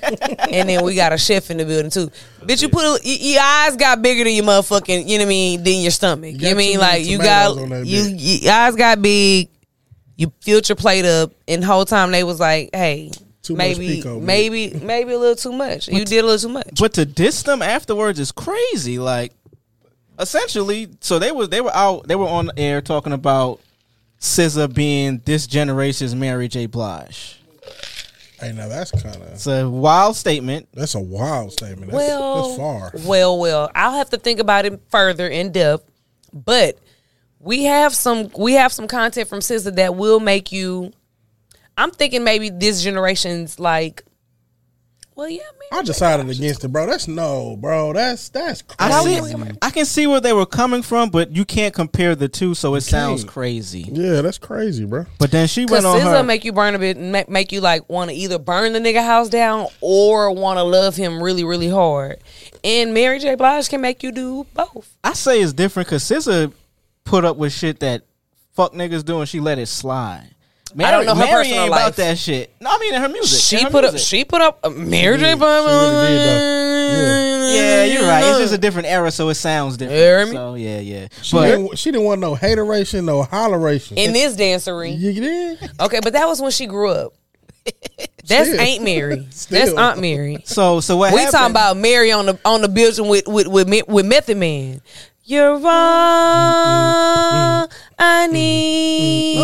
And then we got a chef in the building too. Bitch, you put a, y- your eyes got bigger than your motherfucking, you know what I mean, than your stomach. You, got know what I mean? too Like many you got tomatoes on that you, bitch. your eyes got big. You filled your plate up, and the whole time they was like, "Hey, Too much maybe, pico, man. maybe, maybe a little too much. You did a little too much." But to diss them afterwards is crazy. Like, essentially, so they was they were out. They were on air talking about S Z A being this generation's Mary J. Blige. Hey, now that's kind of It's a wild statement. that's a wild statement. That's, Well, that's far. well, well. I'll have to think about it further in depth, but we have some we have some content from S Z A that will make you. I'm thinking maybe this generation's like, well, yeah, man. I decided against it, bro. That's no, bro. That's that's I crazy. see. I can see where they were coming from, but you can't compare the two, so it sounds can't. crazy. Yeah, that's crazy, bro. But then she Because went on S Z A her. make you burn a bit, make, make you like want to either burn the nigga house down or want to love him really, really hard. And Mary J. Blige can make you do both. I say it's different because S Z A, put up with shit that fuck niggas do, and she let it slide. Mary, I don't know her Mary personal ain't life. about that shit. No, I mean in her music. She in her put music. up. She put up. Uh, Mary J. She really did, Yeah, you're right. It's just a different era, so it sounds different. You hear me? So yeah, yeah. She, But didn't, she didn't want no hateration, no holleration. in this dancery. You did? Okay, but that was when she grew up. That's Still. Aunt Mary. Still. That's Aunt Mary. so so what We happened? talking about Mary on the on the building with with with, Me- with Method Man. You're wrong. I need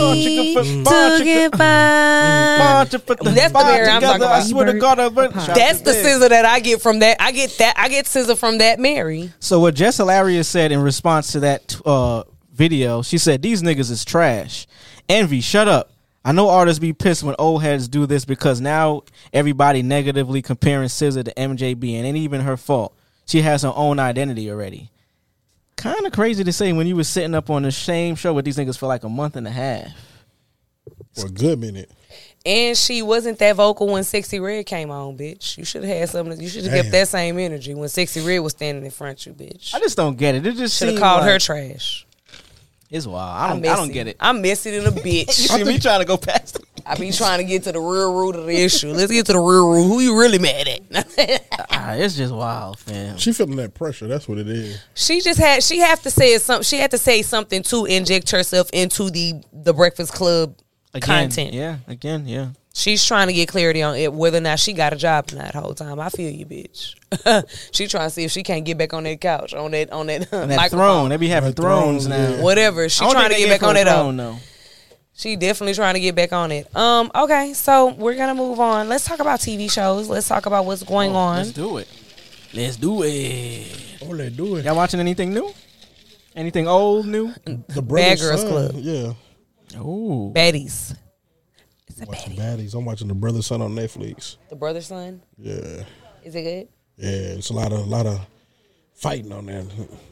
to get by. That's the Mary I'm talking I about. swear to God, I've been- That's the scissor that I get from that. I get that. I get scissor from that Mary. So what Jess Hilarious said in response to that uh, video, she said, "These niggas is trash. Envy, shut up. I know artists be pissed when old heads do this because now everybody negatively comparing S Z A to M J B, and it ain't even her fault. She has her own identity already." Kind of crazy to say when you was sitting up on the same show with these niggas for like a month and a half. For a good minute. And she wasn't that vocal when Sexy Red came on, bitch. You should have had something. You should have Damn. kept that same energy when Sexy Red was standing in front of you, bitch. I just don't get it. It just Should have seemed called like, her trash. It's wild. I don't. miss I don't get it. I miss it in a You bitch. see me trying to go past it. I be trying to get to the real root of the issue. Let's get to the real root. Who you really mad at? Ah, it's just wild, fam. She feeling that pressure. That's what it is. She just had. She have to say something. She had to say something to inject herself into the the Breakfast Club Again, content. Yeah, again, yeah. She's trying to get clarity on it, whether or not she got a job or not. The whole time, I feel you, bitch. She trying to see if she can't get back on that couch, on that, on that, And that microphone. throne, they be having That thrones throne, now. yeah. Whatever. She I don't trying to think get they back on for it a though. throne, though. She definitely trying to get back on it. Um. Okay, so we're gonna move on. Let's talk about T V shows. Let's talk about what's going on. Let's do it. Let's do it. Oh, they do it. Y'all watching anything new? Anything old, new? The Bad Brother's Girls Son, Club. Yeah. Ooh. Baddies. It's a Watching baddie. baddies. I'm watching The Brother's Son on Netflix. The brother son. Yeah. Is it good? Yeah. It's a lot of lot of fighting on there.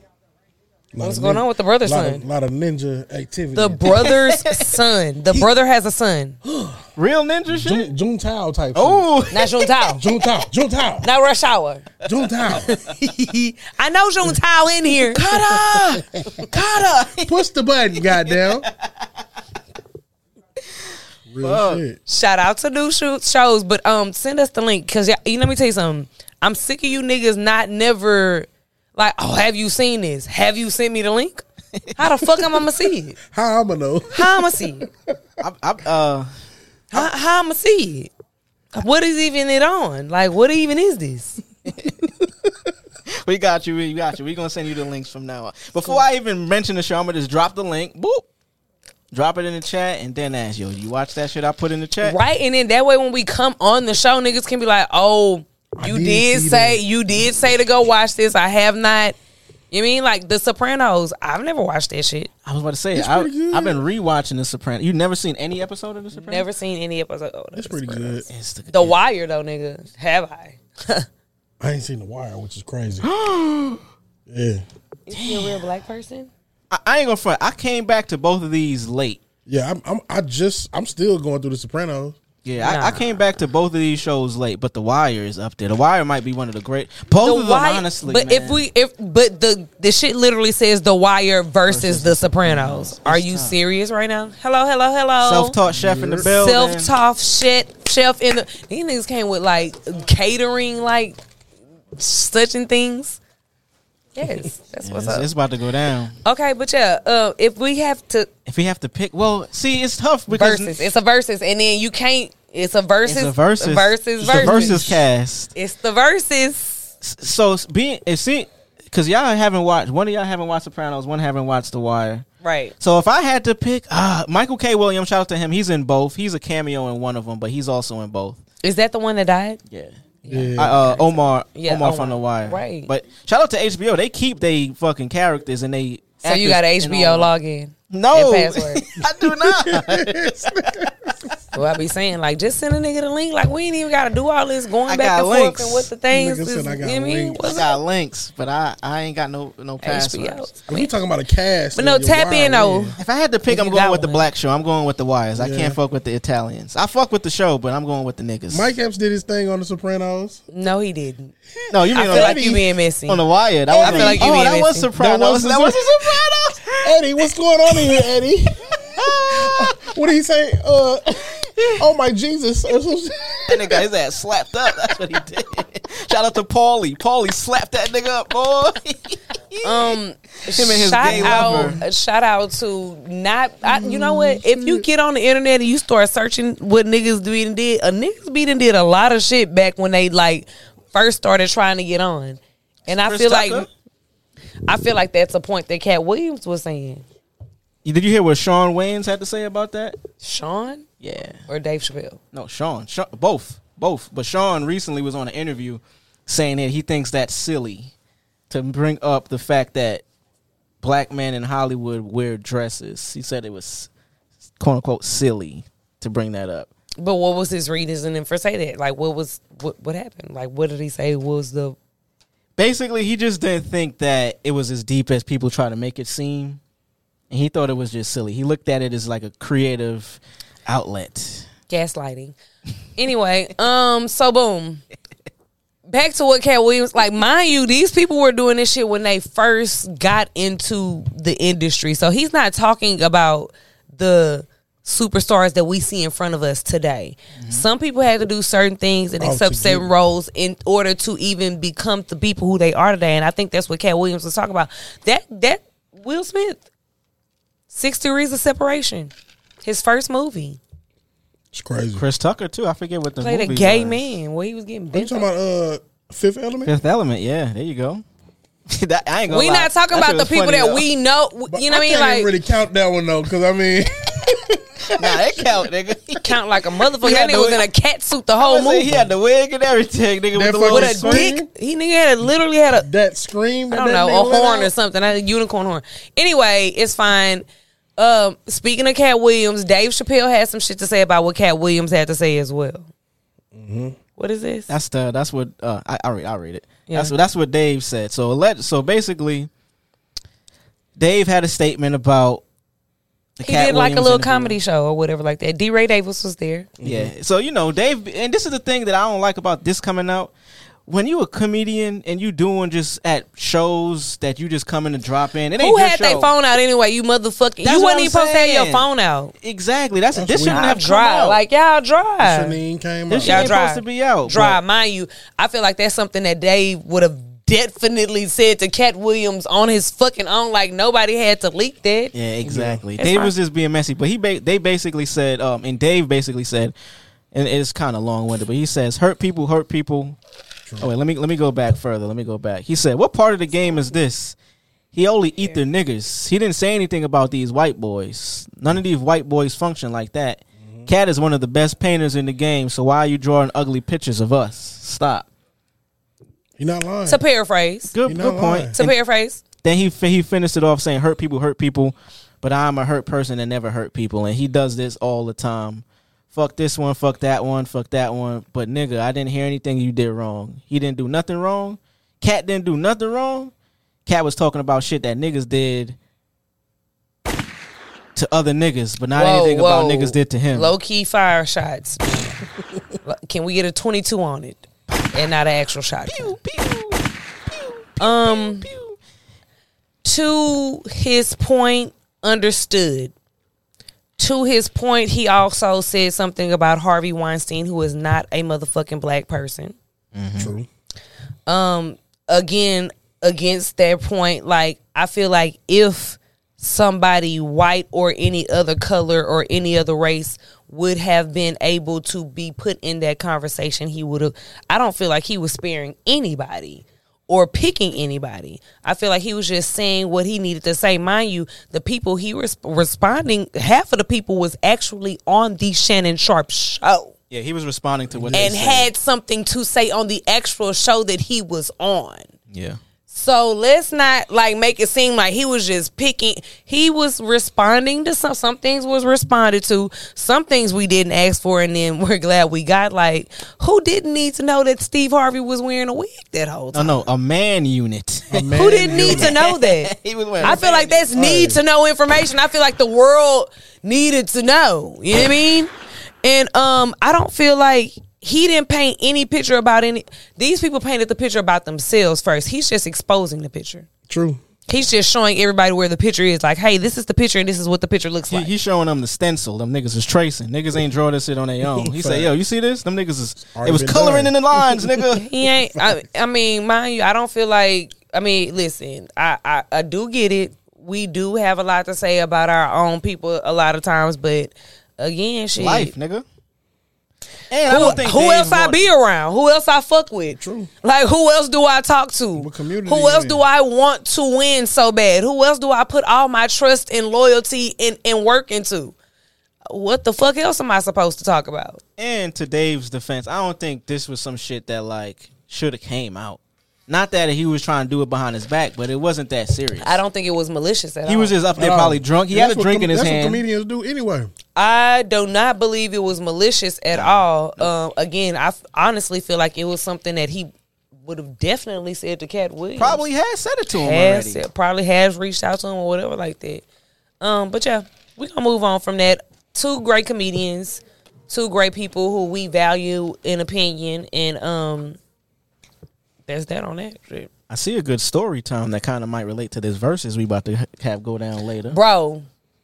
Lot What's of going on with The Brother's lot Son? Of, lot of ninja activity. The brother's son. The brother has a son. Real ninja shit? Jun, Juntao type. Oh. Not Juntao. Juntao. Juntao. Not Rush Hour. Juntao. I know Juntao in here. Kata! Kata! Push the button, goddamn. Real Fuck. shit. Shout out to new shoot shows, but um, send us the link because you let me tell you something. I'm sick of you niggas not never like. Oh, have you seen this? Have you sent me the link? How the fuck am I gonna see it? How I'ma know? How I'm gonna see it? I, I, uh, How, how I'm gonna see it? What is even it on? Like, what even is this? we got you. We got you. We gonna send you the links from now on. Before I even mention the show, I'm gonna just drop the link. Boop. Drop it in the chat and then ask, yo, you watch that shit I put in the chat? Right, and then that way when we come on the show, niggas can be like, "Oh, I you did did see say that. you did say to go watch this. I have not." You mean like The Sopranos? I've never watched that shit. I was about to say, It's I, pretty good. I've been rewatching The Sopranos. You never seen any episode of The Sopranos? Never seen any episode. Oh, It's pretty good. It's the, The Wire though, nigga. Have I? I ain't seen The Wire, which is crazy. yeah. Is he a real black person? I, I ain't gonna front. I came back to both of these late. Yeah, I'm, I'm. I just. I'm still going through The Sopranos. Yeah, I, Nah. I came back to both of these shows late, but The Wire is up there. The Wire might be one of the great. Both of them, honestly. but man. if we if but the the shit literally says The Wire versus, Versus The The Sopranos. Sopranos. Are It's you tough. serious right now? Hello, hello, hello. Self-taught chef in the building. Self-taught shit chef in the these niggas came with like catering like such and things. Yes, that's Yeah, what's it's, up. it's about to go down. Okay, but yeah, uh, if we have to If we have to pick, well, see, it's tough because versus, it's a versus, and then you can't. It's a versus, it's a versus, versus, it's versus. the versus cast. It's the versus. So it's being it see, because y'all haven't watched. One of y'all haven't watched Sopranos. One haven't watched The Wire. Right. So if I had to pick, ah, Michael K. Williams, shout out to him. He's in both. He's a cameo in one of them, but he's also in both. Is that the one that died? Yeah. Yeah. I, uh, Omar, Yeah, Omar Omar. from The Wire. Right. But shout out to H B O. They keep they fucking characters and they. So you got an H B O log. login. No, and password. I do not. So I be saying like, just send a nigga the link. Like we ain't even got to do all this going I back got and links. forth and what the things. Nigga Is, said I got you know what I mean? links. I What's got up? links, but I, I ain't got no no H B O. passwords. We talking about a cast. But no, and your tap Wire in though. win. If I had to pick, If I'm you going got with the one. Black Show. I'm going with the Wires. I Yeah. can't fuck with the Italians. I fuck with the show, but I'm going with the niggas. Mike Epps did his thing on The Sopranos. No, he didn't. no, you mean I on feel the- like you being messy. on the Wire? That I was feel like you oh, being that was messy. Sopranos. That was That was the Sopranos. Eddie, what's going on in here, Eddie? What did he say? Uh, oh my Jesus! That nigga got his ass slapped up. That's what he did. Shout out to Paulie. Paulie slapped that nigga up, boy. Um, Him and his shout gay out, lover. uh, shout out to not. I, you know what? If you get on the internet and you start searching what niggas beat and did, a niggas beat and did a lot of shit back when they like first started trying to get on, and I Chris feel Tucker? like I feel like that's a point that Cat Williams was saying. Did you hear what Sean Wayans had to say about that? Sean Yeah. or Dave Chappelle? No, Sean. Sean. Both. Both. But Sean recently was on an interview saying that he thinks that's silly to bring up the fact that black men in Hollywood wear dresses. He said it was, quote unquote, silly to bring that up. But what was his reasoning for say that? Like, what was what what happened? Like, what did he say was the? Basically, he just didn't think that it was as deep as people try to make it seem. And he thought it was just silly. He looked at it as like a creative outlet. Gaslighting. Anyway, um, so boom. Back to what Cat Williams, like, mind you, these people were doing this shit when they first got into the industry. So he's not talking about the superstars that we see in front of us today. Mm-hmm. Some people had to do certain things and Oh, accept to certain get- roles in order to even become the people who they are today. And I think that's what Cat Williams was talking about. That that Will Smith, Six Degrees of Separation, his first movie, It's crazy. Chris Tucker, too. I forget what the played a movie gay was. man where he was getting Are you bent. talking about uh, Fifth Element? Fifth Element, yeah. There you go. that, I ain't gonna We lie. not talking That about shit the was people funny, that though. we know. But You know what I mean? can't even Like, really count that one though, because I mean, Nah, that count, nigga. count like a motherfucker. He That had nigga the was wig- in a cat suit the I whole was saying movie. he had the wig and everything, nigga. That With the little with a fucking screen. dick. He nigga had a, literally had a that scream. I That don't that know, nigga a let horn out, or something, a unicorn horn. Anyway, it's fine. Um, speaking of Cat Williams, Dave Chappelle had some shit to say about what Cat Williams had to say as well. Mm-hmm. What is this? That's the that's what uh, I I read I read it. Yeah. That's what that's what Dave said. So let so basically, Dave had a statement about the he Cat did like a Williams little interview. comedy show or whatever like that. D. Ray Davis was there. Yeah. So you know Dave, and this is the thing that I don't like about this coming out. When you a comedian and you doing just at shows that you just coming to drop in, it ain't Who your had show. their phone out anyway? You motherfucking. That's You what wasn't I'm even supposed to have your saying. phone out. Exactly. That's, That's this shouldn't weird. have Y'all come drive. out. Like, y'all drive. Shouldn't even came This out. shit Y'all ain't drive. supposed to be out. Drive, but- mind you. I feel like that's something that Dave would have definitely said to Cat Williams on his fucking own. Like, nobody had to leak that. Yeah, exactly. It's Dave fine. was just being messy, but he ba- they basically said, um, and Dave basically said, and it's kind of long winded, but he says, "Hurt people, hurt people." Oh wait, let me let me go back further. Let me go back. He said, "What part of the game is this? He only eat their niggas. He didn't say anything about these white boys. None of these white boys function like that. Mm-hmm. Cat is one of the best painters in the game. So why are you drawing ugly pictures of us? Stop." You're not lying. To paraphrase. Good, You're good not point. lying. To And paraphrase. then he fi- he finished it off saying, "Hurt people, hurt people, but I'm a hurt person that never hurt people." And he does this all the time. Fuck this one, fuck that one, fuck that one. But nigga, I didn't hear anything you did wrong. He didn't do nothing wrong. Cat didn't do nothing wrong. Cat was talking about shit that niggas did to other niggas, but not Whoa, anything whoa. about niggas did to him. Low key fire shots. Can we get a twenty-two on it? And not an actual shot. Pew, pew, pew, Um, pew. to his point, understood. To his point, he also said something about Harvey Weinstein, who is not a motherfucking black person. True. Um, again, against that point, like, I feel like if somebody white or any other color or any other race would have been able to be put in that conversation, he would have. I don't feel like he was sparing anybody or picking anybody. I feel like he was just saying what he needed to say. Mind you, the people he was responding, half of the people was actually on the Shannon Sharp show Yeah, he was responding to what and they said. had something to say on the actual show that he was on. Yeah. So let's not like make it seem like he was just picking. He was responding to some some things was responded to. Some things we didn't ask for, and then we're glad we got. Like, who didn't need to know that Steve Harvey was wearing a wig that whole No, time? no, a man unit. A man Who didn't need unit. to know that? He was wearing I a feel like man that's need to know information. I feel like the world needed to know. You know what I mean? And um, I don't feel like he didn't paint any picture about any. These people painted the picture about themselves first. He's just exposing the picture. True. He's just showing everybody where the picture is. Like, hey, this is the picture, and this is what the picture looks He, like. he's showing them the stencil. Them niggas is tracing. Niggas ain't draw this shit on their own. He said, "Yo, you see this? Them niggas is Already it was been coloring done. in the lines, nigga." He ain't. I, I mean, mind you, I don't feel like. I mean, listen, I, I I do get it. We do have a lot to say about our own people a lot of times, but again, shit. Life, nigga. And I Who, don't think who Dave else I want- be around? Who else I fuck with? True. Like, who else do I talk to? What community Who you else in? do I want to win so bad? Who else do I put all my trust and loyalty and, and work into? What the fuck else am I supposed to talk about? And to Dave's defense, I don't think this was some shit that like should have came out. Not that he was trying to do it behind his back, but it wasn't that serious. I don't think it was malicious at all. He was just up there Oh. probably drunk. He And had a that's what drink com- in his that's hand. what comedians do anyway. I do not believe it was malicious at all. Um, again, I f- honestly feel like it was something that he would have definitely said to Cat Williams. Probably had said it to him has already. said- probably has reached out to him or whatever like that. Um, but yeah, we gonna move on from that. Two great comedians, two great people who we value in opinion, and um, there's that on that shit. I see a good story time that kind of might relate to this verses we about to have go down later. Bro.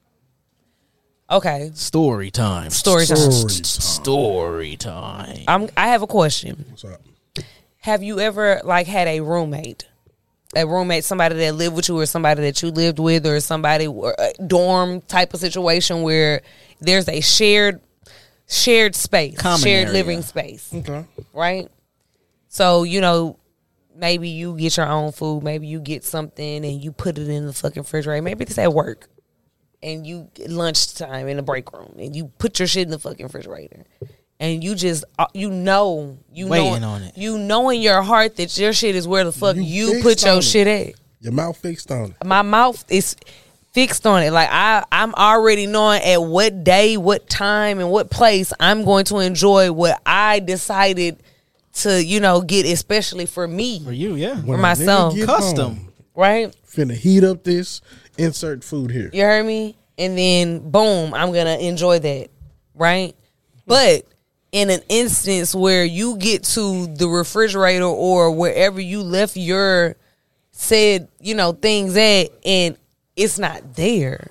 Okay. Story time. Story time. Story time. Story time. I'm I have a question. What's up? Have you ever like had a roommate? A roommate, somebody that lived with you or somebody that you lived with or somebody or a dorm type of situation where there's a shared shared space, Common shared area. living space, Okay. right? So, you know, maybe you get your own food, maybe you get something and you put it in the fucking refrigerator. Maybe it's at work and you lunchtime in the break room and you put your shit in the fucking refrigerator. And you just, uh, you know, you Waiting know, on it. you know in your heart that your shit is where the fuck You you, fixed put your on it. shit at. Your mouth fixed on it. My mouth is fixed on it. Like I, I'm already knowing at what day, what time, and what place I'm going to enjoy what I decided to, you know, get, especially for me, For you, yeah. When a myself. nigga get Custom. home, right? finna heat up this. Insert food here. You heard me? And then boom, I'm gonna enjoy that, right? But in an instance where you get to the refrigerator or wherever you left your said, you know, things at, and it's not there.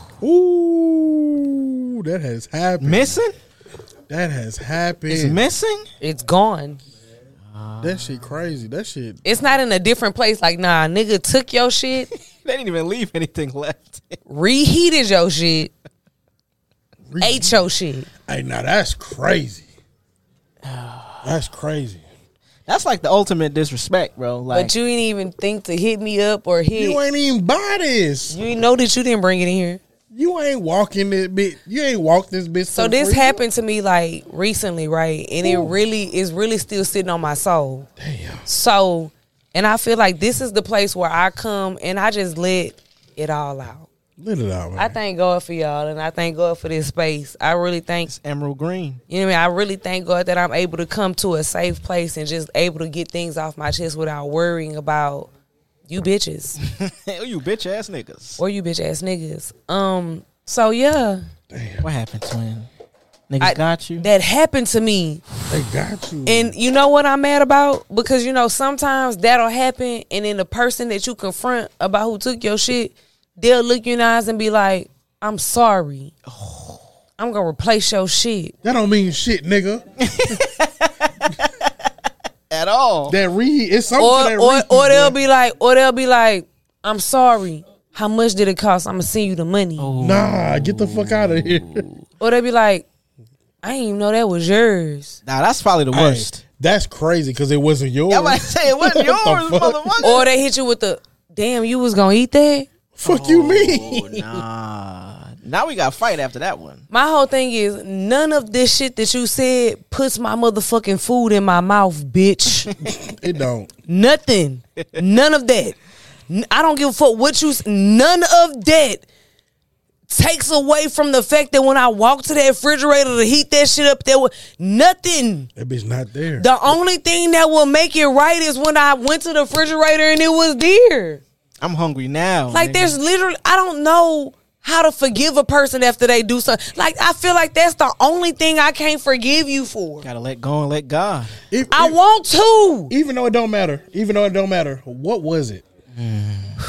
Ooh, that has happened. Missing? That has happened. It's missing? It's gone. That shit crazy. That shit. It's not in a different place. Like, nah, nigga took your shit, They didn't even leave anything left. reheated your shit, ate your shit. Hey, now that's crazy. That's crazy. That's like the ultimate disrespect, bro. Like, But you didn't even think to hit me up or hit. You ain't even buy this. You didn't know that you didn't bring it in here. You ain't walking this bit. You ain't walked this bitch. So to the this freezer. happened to me like recently, right? And it really is really still sitting on my soul. Damn. So, and I feel like this is the place where I come and I just let it all out. Let it out, man. I thank God for y'all and I thank God for this space. I really thank, it's emerald green. you know what I mean? I really thank God that I'm able to come to a safe place and just able to get things off my chest without worrying about you bitches You bitch ass niggas. or you bitch ass niggas. Um, so yeah, What happened, twin? Niggas I- got you? that happened to me. They got you. And you know what I'm mad about? Because, you know, sometimes that'll happen and then the person that you confront about who took your shit, they'll look you in the eyes and be like, I'm sorry. I'm going to replace your shit. that don't mean shit, nigga. At all. That reheat. It's something Or, to that or, reheat, or they'll boy. be like, or they'll be like, I'm sorry. How much did it cost? I'm going to send you the money. Nah, get the fuck out of here. Or they'll be like, I didn't even know that was yours. Nah, that's probably the Hey, worst. that's crazy because it wasn't yours. Yeah, I might say it wasn't yours, What the fuck? motherfucker. Or they hit you with the, damn, you was going to eat that? Fuck you mean? Oh, nah. Now we got to fight after that one. My whole thing is none of this shit that you said puts my motherfucking food in my mouth, bitch. It don't. Nothing. None of that. N- I don't give a fuck what you. s- None of that takes away from the fact that when I walk to that refrigerator to heat that shit up, there was nothing. That bitch not there. The only thing that will make it right is when I went to the refrigerator and it was there. I'm hungry now. Like nigga. there's literally, I don't know how to forgive a person after they do something. Like I feel like that's the only thing I can't forgive you for. Gotta let go and let God. If- I if- want to. even though it don't matter. Even though it don't matter. What was it?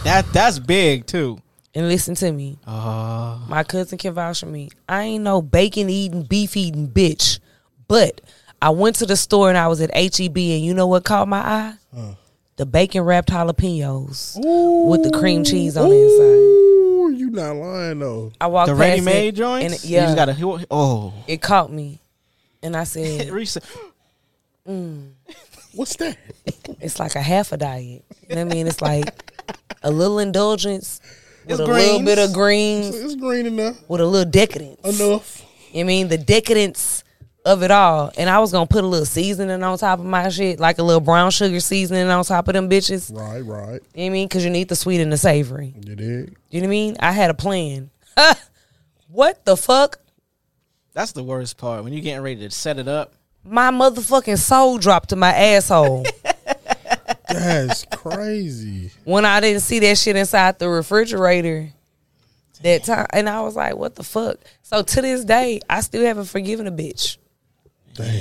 That that's big too. And listen to me. Uh, My cousin can vouch for me. I ain't no bacon eating, beef eating bitch. But I went to the store and I was at H E B and you know what caught my eye? Huh. The bacon wrapped jalapenos Ooh, with the cream cheese on the inside. Ooh, you not lying though. I walked the past ready it, made and joints. it- yeah, you just gotta. Oh, it caught me, and I said, Reese- mm, What's that? "It's like a half a diet." You know what I mean? It's like a little indulgence with It's a little greens. bit of greens, It's green enough. with a little decadence. Enough. You know what I mean, the decadence of it all. And I was gonna put a little seasoning on top of my shit, like a little brown sugar seasoning on top of them bitches. Right, right. You know what I mean? Because you need the sweet and the savory. You did. You know what I mean? I had a plan. What the fuck? that's the worst part when you getting ready to set it up. My motherfucking soul dropped to my asshole That's crazy. when I didn't see that shit inside the refrigerator that time. And I was like, what the fuck? So to this day, I still haven't forgiven a bitch. Damn.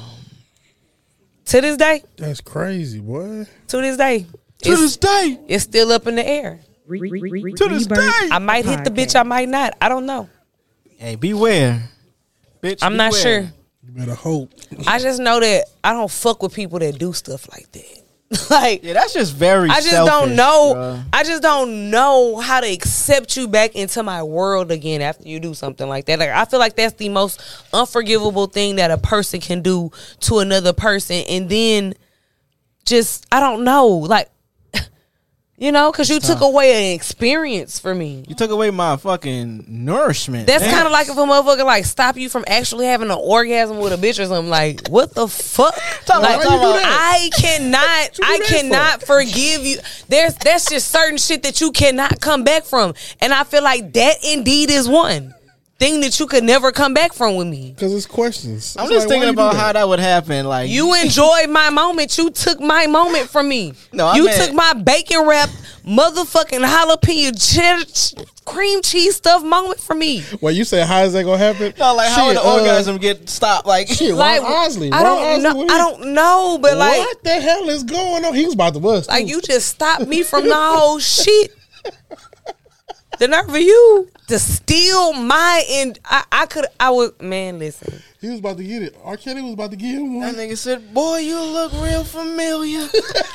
To this day, That's crazy, boy. to this day, To it's, this day, it's still up in the air. to this day. I might hit the bitch, I might not. I don't know. Hey, beware, bitch. I'm not beware. sure. You better hope. I just know that I don't fuck with people that do stuff like that. Like, Yeah, that's just very. I just selfish, don't know. bruh. I just don't know how to accept you back into my world again after you do something like that. Like, I feel like that's the most unforgivable thing that a person can do to another person, and then just I don't know, like, you know, because you took away an experience for me. You took away my fucking nourishment. That's man. kind of like if a motherfucker like stop you from actually having an orgasm with a bitch or something. Like, what the fuck? Talk Like, about- talk about- I cannot, you I do that cannot forgive you. There's that's just certain shit that you cannot come back from, and I feel like that indeed is one thing that you could never come back from with me. Because it's questions. I'm It's just like, why thinking you do about that? how that would happen. Like You enjoyed my moment. You took my moment from me. No, I you meant- took my bacon wrapped motherfucking jalapeno cheddar cream cheese stuffed moment from me. Well, you say how is that gonna happen? No, like how would Shit, the uh, orgasm get stopped? Like Shit, Like, Ron Osley. I Ron don't Osley, know. what I he- don't know, but like, what the hell is going on? He was about to bust. like too. you just stopped me from the whole shit. The nerve of you to steal my and I, I could I was man. Listen, He was about to get it. R. Kelly was about to give him that one. nigga said, "Boy, you look real familiar."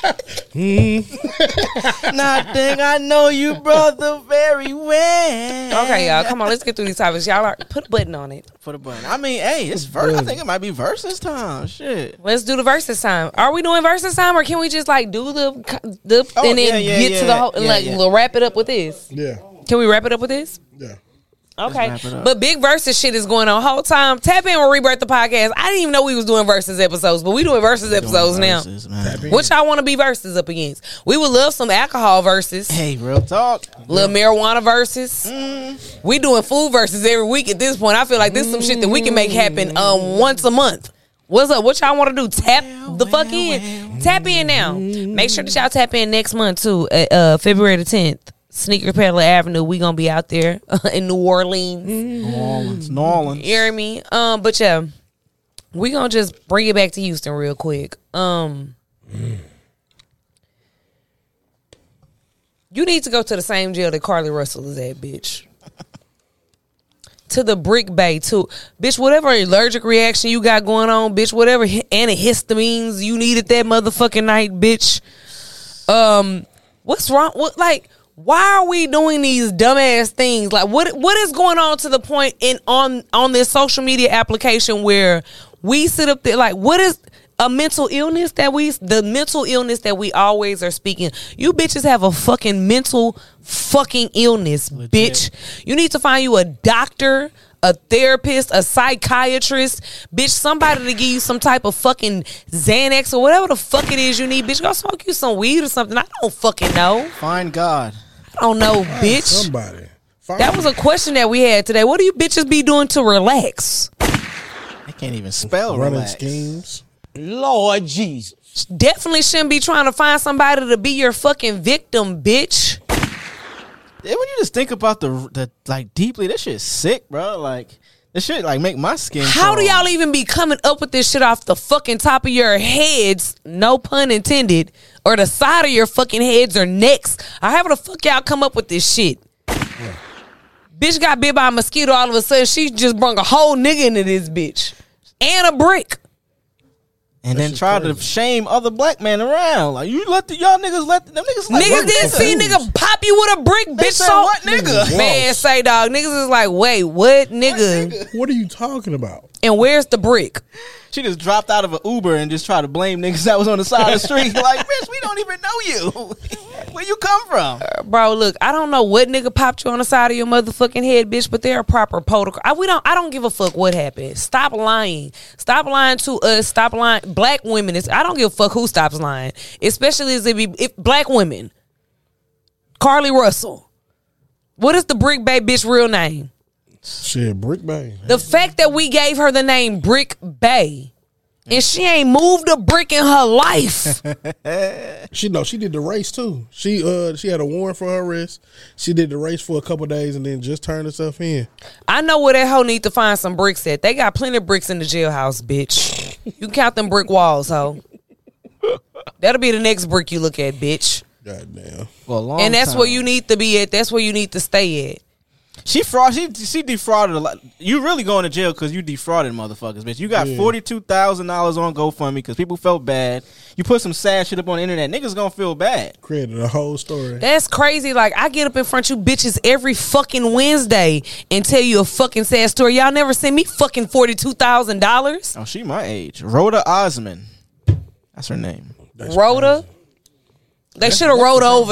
Mm-hmm. Nothing. I know you, brother, very well. okay, y'all, come on, let's get through these topics. Y'all are, put a button on it. For the button. I mean, hey, it's verse. I think it might be versus time. Shit. Let's do the versus time. Are we doing versus time, or can we just like do the the Oh, and then yeah, yeah, get yeah, to the whole and yeah, like yeah. wrap it up with this? Yeah, Can we wrap it up with this? yeah. Okay, wrap it up. but big versus shit is going on whole time. Tap in with Rebirth the podcast. I didn't even know we was doing versus episodes, but we doing versus episodes now. Versus, man. What y'all want to be versus up against? We would love some alcohol versus, Hey, real talk. little marijuana versus. Mm. We doing food versus every week at this point. I feel like this is some shit that we can make happen um once a month. What's up? What y'all want to do? Tap the fuck in. Tap in now. Make sure that y'all tap in next month too. Uh, uh, February the tenth. Sneaker Peddler Avenue. We gonna be out there in New Orleans. New Orleans. New Orleans. You hear me? Um, but yeah, we gonna just bring it back to Houston real quick. Um, you need to go to the same jail that Carly Russell is at, bitch. To the Brick Bay too, bitch. Whatever allergic reaction you got going on, bitch. Whatever hi- antihistamines you needed that motherfucking night, bitch. Um, what's wrong? What like? Why are we doing these dumbass things? Like, what what is going on to the point in on on this social media application where we sit up there like, what is a mental illness that we the mental illness that we always are speaking? You bitches have a fucking mental fucking illness, bitch. You need to find you a doctor, a therapist, a psychiatrist, bitch, somebody to give you some type of fucking Xanax or whatever the fuck it is you need, bitch. Go smoke you some weed or something. I don't fucking know. Find God. I don't know, bitch. Somebody. Find That was a question that we had today. What do you bitches be doing to relax? I can't even spell running relax. schemes. Lord Jesus. Definitely shouldn't be trying to find somebody to be your fucking victim, bitch. Yeah, when you just think about the the like deeply, this shit's sick, bro. Like This shit like make my skin. How do crawl. y'all even be coming up with this shit off the fucking top of your heads? No pun intended. Or the side of your fucking heads or necks. How the fuck y'all come up with this shit? Yeah. Bitch got bit by a mosquito all of a sudden. She just brung a whole nigga into this bitch. And a brick. And then try to shame other black men around. Like, you let the, y'all niggas let the, them niggas like, niggas didn't see nigga pop you with a brick, they bitch. said, So what nigga? Man, say dog. Niggas is like, wait, what nigga? What, nigga? What are you talking about? And where's the brick? She just dropped out of an Uber and just tried to blame niggas that was on the side of the street. Like, bitch, we don't even know you. Where you come from? Uh, bro, look, I don't know what nigga popped you on the side of your motherfucking head, bitch, but there are proper protocol. I, we don't, I don't give a fuck what happened. Stop lying. Stop lying to us. Stop lying. Black women, is, I don't give a fuck who stops lying. Especially as it be if black women. Carly Russell. What is the Brick Bay bitch real name? Shit, Brick Bay. The fact that we gave her the name Brick Bay and she ain't moved a brick in her life. She no, she did the race too. She uh she had a warrant for her arrest. She did the race for a couple of days and then just turned herself in. I know where that hoe need to find some bricks at. They got plenty of bricks in the jailhouse, bitch. You can count them brick walls, hoe. That'll be the next brick you look at, bitch. Goddamn. Well, a long And that's time. where you need to be at. That's where you need to stay at. She fraud. She she defrauded a lot. You really going to jail because you defrauded motherfuckers, bitch. You got Yeah. forty two thousand dollars on GoFundMe because people felt bad. You put some sad shit up on the internet. Niggas gonna feel bad. Created a whole story. That's crazy. Like, I get up in front of you bitches every fucking Wednesday and tell you a fucking sad story. Y'all never send me fucking forty-two thousand dollars. Oh, she my age. Rhoda Osman. That's her name. That's Rhoda. crazy. They should have rode over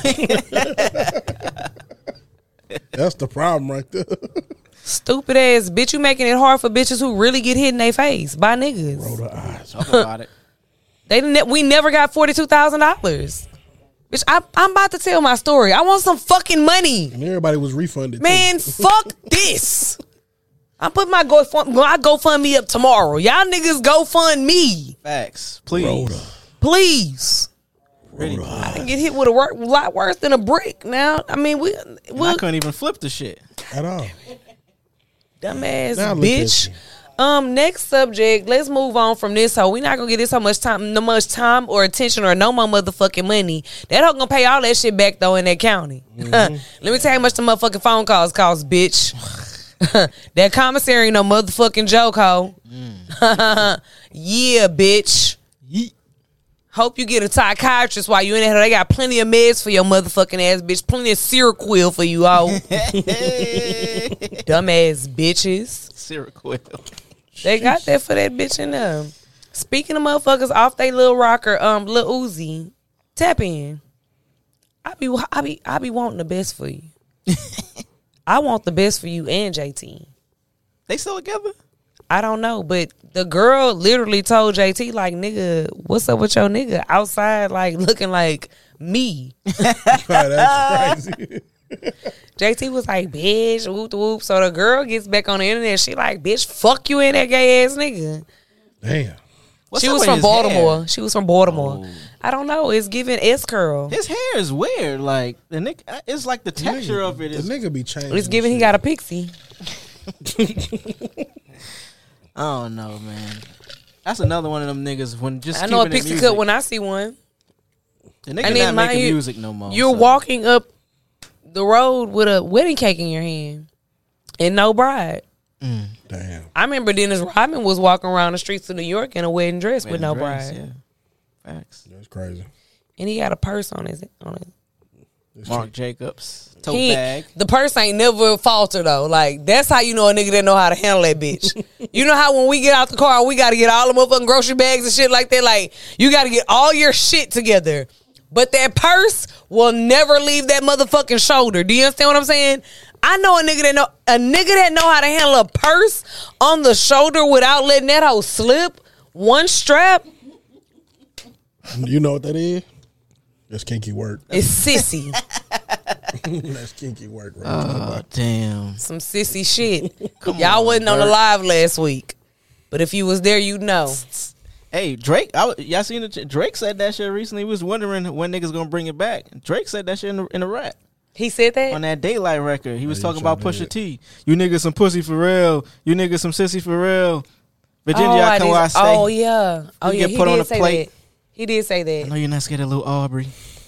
that hoe. That's the problem right there. Stupid ass bitch. You making it hard for bitches who really get hit in their face by niggas. Rhoda eyes. Talk about it. They didn't. We never got forty-two thousand dollars. Bitch, I, I'm about to tell my story. I want some fucking money. And everybody was refunded. Man, too. fuck this. I put my GoFund, I GoFund me up tomorrow. Y'all niggas GoFund me. Facts, please. Rhoda. Please. Really, I can get hit with a wor- lot worse than a brick now. I mean, we, we I couldn't even flip the shit. At all. dumbass Now look bitch. at you. Um, next subject. Let's move on from this hoe. We not gonna get this so much time, no much time or attention or no more motherfucking money. That hoe gonna pay all that shit back though in that county. Mm-hmm. Let me tell you how much the motherfucking phone calls cost, bitch. That commissary ain't no motherfucking joke, hoe. Mm. Yeah, bitch. Yeet. Hope you get a psychiatrist while you in there. They got plenty of meds for your motherfucking ass, bitch. Plenty of Seroquel for you, hoe. Dumbass bitches. Seroquel. They got that for that bitch in them. Speaking of motherfuckers off they little rocker, um, Lil Uzi, tap in. I be, I be, I be wanting the best for you. I want the best for you and J T. They still together? I don't know, but the girl literally told J T, like, nigga, what's up with your nigga outside, like, looking like me. That's crazy. J T was like, bitch, whoop whoop. So the girl gets back on the internet. She like, bitch, fuck you and that gay ass nigga. Damn. What's she up was with from his Baltimore. hair? She was from Baltimore. Oh. I don't know. It's giving S curl. His hair is weird. Like the nigga, it's like the texture nigga, of it The is. nigga be changing. It's giving he shit. got a pixie. I don't know, man. That's another one of them niggas when just I know a keeping it pixie music. cut when I see one. The nigga And then not mind making you, music no more. You're so. walking up the road with a wedding cake in your hand and no bride. Damn. I remember Dennis Rodman was walking around the streets of New York in a wedding dress with Wedding no dress, bride. Yeah. Facts. That's crazy. And he got a purse on his on his Mark Jacobs tote He- bag. The purse ain't never falter though. Like, that's how you know a nigga that know how to handle that bitch. You know how when we get out the car, we got to get all the motherfucking grocery bags and shit like that. Like, you got to get all your shit together. But that purse will never leave that motherfucking shoulder. Do you understand what I'm saying? I know a nigga that know a nigga that know how to handle a purse on the shoulder without letting that hoe slip. One strap You know what that is? That's kinky work. is sissy. That's kinky work, right? Oh damn! Some sissy shit. Come Y'all on, wasn't on the Bert. live last week. But if you was there, you'd know. Hey Drake, I, w- y'all seen the Drake said that shit recently. He was wondering when niggas gonna bring it back. Drake said that shit in the, in the rap. He said that? On that Daylight record. He was he talking sure about Pusha did. T. You niggas some pussy for real. You niggas some sissy for real. Virginia, oh, I come where I stay. Oh, yeah. Oh, You yeah. get He put did on a say plate. that. He did say I that. know you're not scared of little Aubrey.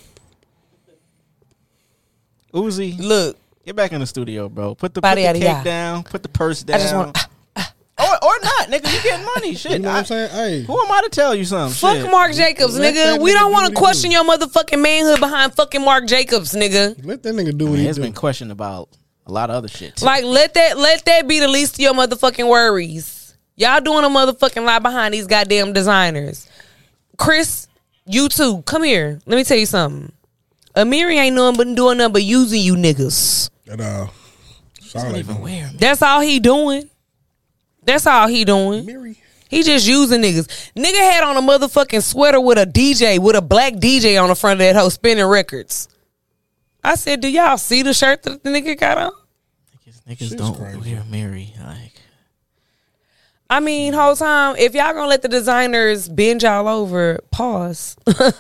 Uzi, Look. get back in the studio, bro. Put the, put Body the outta cake ya. down. Put the purse down. I just want. or, or not, nigga. You getting money. Shit. You know what I- I'm saying? Hey, Who am I to tell you something? Fuck Shit. Mark Jacobs, Let nigga. that We nigga don't do want what to he question do. your motherfucking manhood behind fucking Mark Jacobs, nigga. let that nigga do I what mean, he it's do. been questioned about a lot of other shit. Too. Like, let that let that be the least of your motherfucking worries. Y'all doing a motherfucking lie behind these goddamn designers. Chris, you too. Come here. Let me tell you something. Amiri ain't nothing but doing nothing but using you niggas. At all. Sound not like even that. wear 'em. That's all he doing. That's all he doing. Mary. He just using niggas. Nigga had on a motherfucking sweater with a D J, with a black D J on the front of that hoe spinning records. I said, do y'all see the shirt that the nigga got on? Niggas, niggas Shit's don't crazy. wear Mary. Like, I mean, whole time, if y'all gonna let the designers bend y'all over, pause.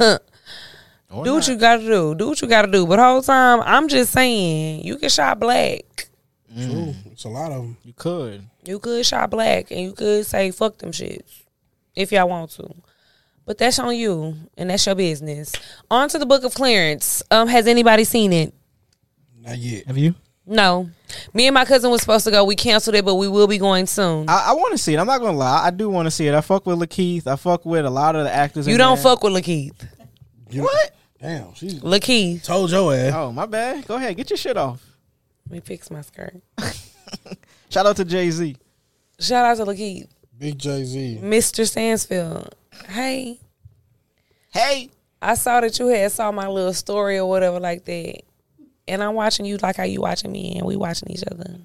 or Do what not. you gotta do. Do what you gotta do. But whole time, I'm just saying, you can shop black. True. It's a lot of them. You could. You could shop black and you could say fuck them shits if y'all want to. But that's on you and that's your business. On to the Book of Clarence. Um, has anybody seen it? Not yet. Have you? No. Me and my cousin was supposed to go. We canceled it, but we will be going soon. I, I want to see it. I'm not gonna lie. I do want to see it. I fuck with Lakeith. I fuck with a lot of the actors. You in don't there. fuck with Lakeith. You- What? Damn, she Lakeith. told your ass. Oh, my bad. Go ahead. Get your shit off. Let me fix my skirt. Shout out to Jay Z. Shout out to Lakeith. Big Jay Z. Mister Stansfield. Hey. Hey. I saw that you had saw my little story or whatever like that. And I'm watching you like how you watching me and we watching each other.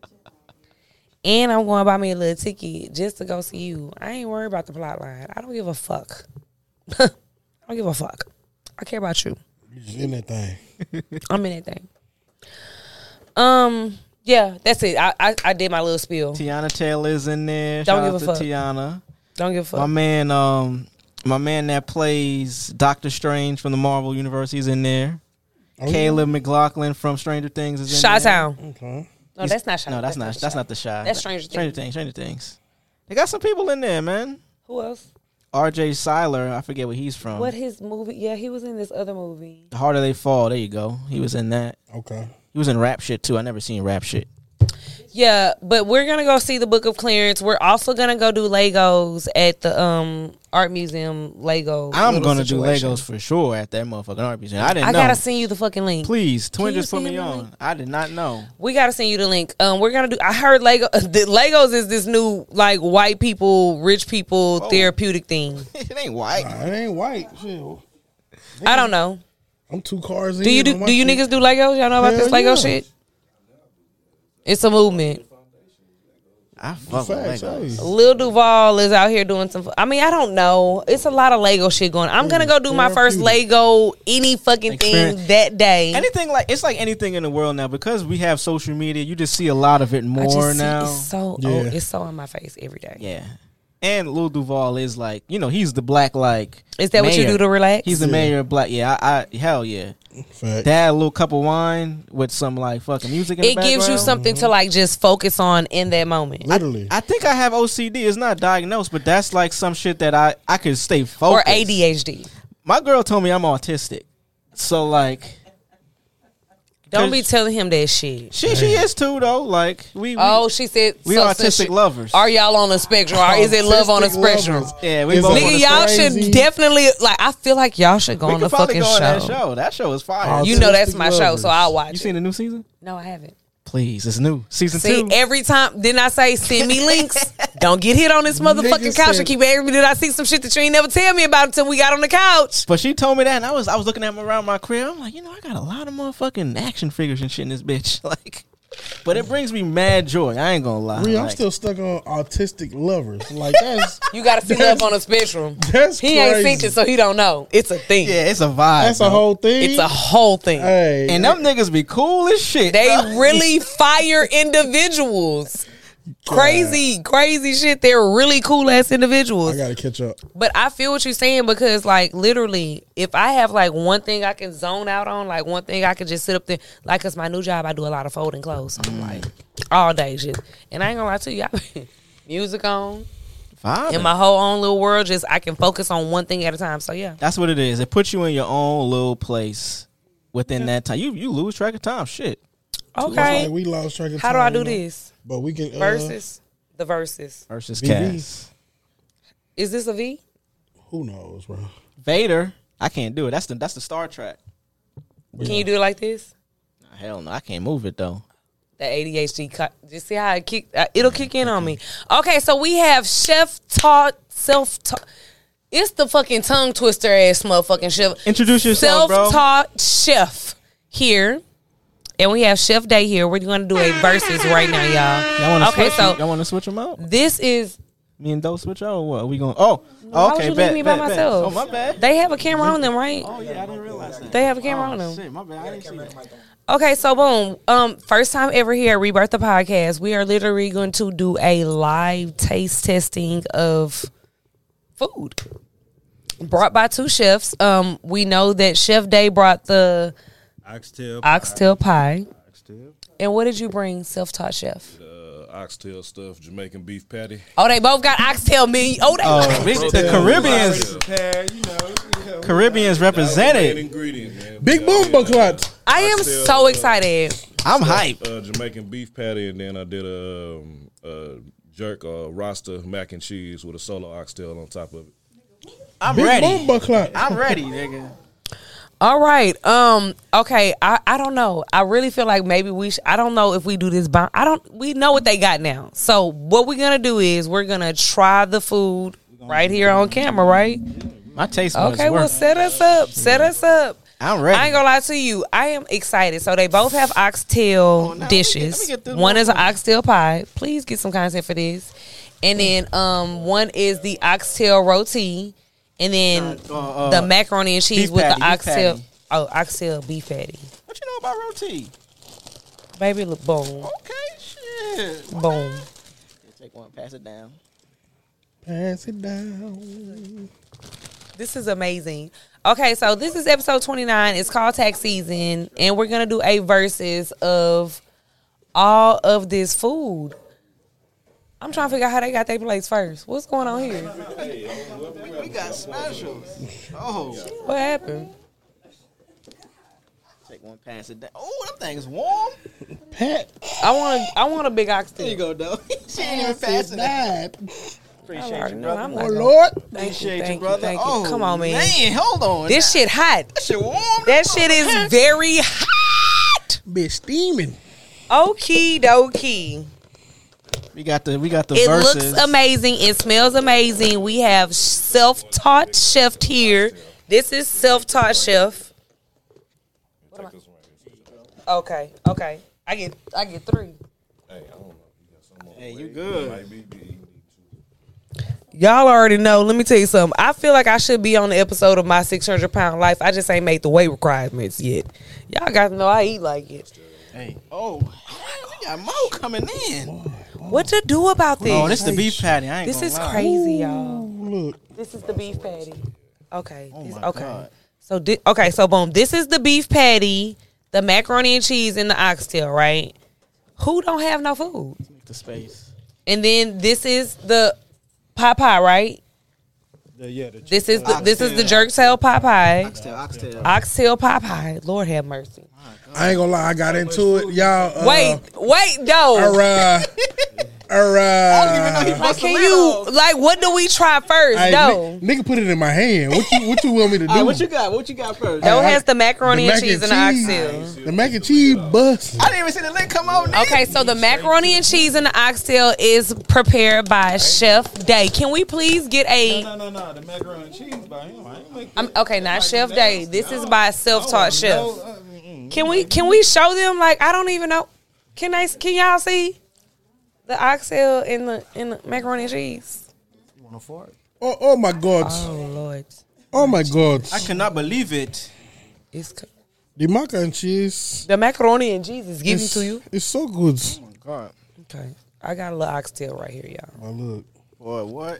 And I'm going to buy me a little ticket just to go see you. I ain't worried about the plot line. I don't give a fuck. I don't give a fuck. I care about you. You just in that thing. I'm in that thing. Um, yeah, that's it. I I, I did my little spiel. Tiana Taylor's in there. Don't Shout give out a to fuck. Tiana. Don't give a fuck. My man, um, my man that plays Doctor Strange from the Marvel Universe, he's in there. Oh, Caleb McLaughlin from Stranger Things is in there. Chi-Town. Okay. No, that's not Chi. No, that's, not. That's not the Shy. That's Stranger Stranger Things. Stranger Things. They got some people in there, man. Who else? R J Seiler, I forget where he's from. What his movie? Yeah, he was in this other movie. The Harder They Fall. There you go. He was in that. Okay. He was in Rap Shit too. I never seen Rap Shit. Yeah, but we're gonna go see the Book of Clarence. We're also gonna go do Legos at the um art museum. Lego. I'm little gonna situation. do Legos for sure at that motherfucking art museum. I didn't I know. gotta send you the fucking link. Please, Twin Can you just put send me him the on. link? I did not know. We gotta send you the link. Um, we're gonna do. I heard Lego. The Legos is this new like white people, rich people Oh. therapeutic thing. It ain't white. Nah, it ain't white. Shit. I don't know. I'm two cars in. Do you on do? my Do you shit. niggas do Legos? Y'all know about Hell this Lego yeah. shit? It's a movement. I fuck with Facts, Legos. hey. Lil Duval is out here doing some. I mean, I don't know. It's a lot of Lego shit going on. I'm gonna go do my first Therapeutic. Lego any fucking Experience. thing that day. Anything like it's like anything in the world now because we have social media. You just see a lot of it I more just see now. it's so Yeah. oh, it's so in my face every day. Yeah, and Lil Duval is like you know he's the black like. Is that what you mayor. do to relax? He's the Yeah. mayor of black. Yeah, I, I hell yeah. Fact. Dad, a little cup of wine with some like fucking music. In it the gives you background. something to like just focus on in that moment. Literally. I think I have O C D. It's not diagnosed, but that's like some shit that I I could stay Or focused. A D H D. My girl told me I'm autistic, so like Don't be Cause- telling him that shit. she she is too though. Like we, we Oh, she said we so- autistic so she- lovers. Are y'all on the spectrum? Or is it love on the Autistic spectrum? lovers. Yeah, we Is both it on Nigga, the y'all crazy? should definitely like. I feel like y'all should go we on could the probably fucking go on show. that show. That show is fire. Oh, You know that's Autistic my show, lovers. so I'll watch You it. seen the new season? No, I haven't. Please, it's new season See, two. every time, didn't I say send me links? Don't get hit on this motherfucking Nigga couch said- and keep asking me, did I see some shit that you ain't never tell me about until we got on the couch? But she told me that, and I was I was looking at them around my crib. I'm like, you know, I got a lot of motherfucking action figures and shit in this bitch. Like, but it brings me mad joy. I ain't gonna lie. Real, I'm Like, still stuck on autistic lovers. Like that's You got to see love on a spectrum. that's He crazy. ain't seen it, so he don't know. It's a thing. yeah, it's a vibe. That's a bro. whole thing. It's a whole thing. Hey, And them niggas be cool as shit. They bro. really fire individuals. crazy, crazy shit. They're really cool ass individuals. I gotta catch up. But I feel what you're saying because, like, literally, if I have like one thing I can zone out on, like one thing I can just sit up there, like, cause my new job I do a lot of folding clothes. So I'm like all day shit, and I ain't gonna lie to you, I be music on. Fine. In my whole own little world, just I can focus on one thing at a time. So yeah, That's what it is. It puts you in your own little place within that time. You you lose track of time. Shit. okay. Like we lost track of How time. do I do you know? this? But we can uh, Versus the verses. Versus V V. Cass. Is this a V? Who knows, bro? Vader. I can't do it. That's the that's the Star Trek. Can you do it like this? Nah, hell no. I can't move it though. The A D H D. cut- Just see how it kick. Uh, it'll kick in on me. Okay, so we have chef taught self taught. It's the fucking tongue twister ass motherfucking chef. Introduce yourself, bro. Self taught chef here, and we have Chef Day here. We're gonna do a versus right now, y'all. Y'all want to Okay, switch? so y'all want to switch them out? this is. Me and Doe switch out or what? Are we going? Oh, Why oh okay. would you bet, leave me by bet, bet. myself? Oh my bad. They have a camera on them, right? Oh yeah, I didn't realize that. They have a camera oh, on them. Shit, my bad. I didn't see that. Okay, so boom. Um, first time ever here at Rebirth the Podcast. We are literally going to do a live taste testing of food. Brought by two chefs. Um, we know that Chef Day brought the Oxtail. oxtail pie. Oxtail. And what did you bring, self-taught chef? Uh, oxtail stuff, Jamaican beef patty. Oh, they both got oxtail meat. Oh, they Oh, big, the Caribbeans. Caribbeans Main represented. ingredient, man. Big We boom got, bucklet. I am Oxtail, so uh, excited. I'm hype. Uh, Jamaican beef patty, and then I did a, um, a jerk uh, Rasta mac and cheese with a solo oxtail on top of it. I'm Big ready. boom bucklet. I'm ready, nigga. All right. Um. Okay. I, I don't know. I really feel like maybe we. Sh- I don't know if we do this. By, I don't. We know what they got now. So what we're gonna do is we're gonna try the food right here on camera. Right. My taste buds Okay. Well, work. set us up. Set us up. I'm ready. I ain't gonna lie to you. I am excited. So they both have oxtail Oh, now let me get- dishes. let me get this One is an one. oxtail pie. Please get some content for this. And then um one is the oxtail roti. And then Uh, uh, the macaroni and cheese beef with patty, the beef oxtail. patty. Oh, oxtail beef patty. What you know about roti? Baby, look, boom, Okay, shit. boom. Take one, pass it down. Pass it down. This is amazing. Okay, so this is episode twenty-nine. It's called tax season, and we're gonna do a versus of all of this food. I'm trying to figure out how they got their plates first. What's going on here? We got specials. Oh, What happened? take one, pass it down. Oh, them things warm. Pat. I want a, I want a big oxtail. There you go, though. She ain't even passing that. I Appreciate already you, know brother. I'm Oh not gonna- Lord. Thank you, Appreciate you, thank you, brother. thank you. Oh, Come on, man. Man, hold on. This shit hot. That shit warm. That shit is very hot. Be steaming. Okie dokie. We got the we got the It verses. looks amazing. It smells amazing. We have self-taught chef here. This is self-taught chef. Take this one right here. Okay, okay. I get I get three. Hey, I don't know. You got some more. Hey, you good. Might be, be, you need two. Y'all already know. Let me tell you something. I feel like I should be on the episode of My six hundred pound Life. I just ain't made the weight requirements yet. Y'all got to know I eat like it. Hey. Oh, we got more coming in. What to do about this? Oh, this is the beef patty. I ain't This gonna is lie. crazy, y'all. Look. This is the beef patty. Okay. Oh this- my okay. God. So di- okay, so boom. This is the beef patty, the macaroni and cheese, and the oxtail, right? Who don't have no food? The space. And then this is the pie pie, right? Yeah, yeah. The This is the this is the jerk tail pie pie. Oxtail, oxtail. Oxtail pie pie. Lord have mercy. I ain't gonna lie. I got into it, y'all. Uh, Wait, wait, no. Alright. Alright. Like, can you like what do we try first? Hey, No. ni- nigga, put it in my hand. What you what you want me to do? All right, what you got? What you got first? No I- has the macaroni the and mac cheese and and the cheese. oxtail. The mac and cheese bust. I didn't even see the link come out. nigga. Okay, so the macaroni and cheese and the oxtail is prepared by Chef Day. Can we please get a? No, no, no. The macaroni and cheese by him. I ain't make I'm, that. okay, not Chef Day. This is by a self-taught I chef. don't know, uh, mm-mm. Can we can we show them? Like, I don't even know. Can they? Can y'all see the oxtail in the in the macaroni and cheese? Oh, oh my god. Oh Lord, Oh my god. I cannot believe it. it's c- The mac and cheese the macaroni and cheese is given is, to you. It's so good. God. Okay, I got a little oxtail right here, y'all. Oh, look. Boy, what?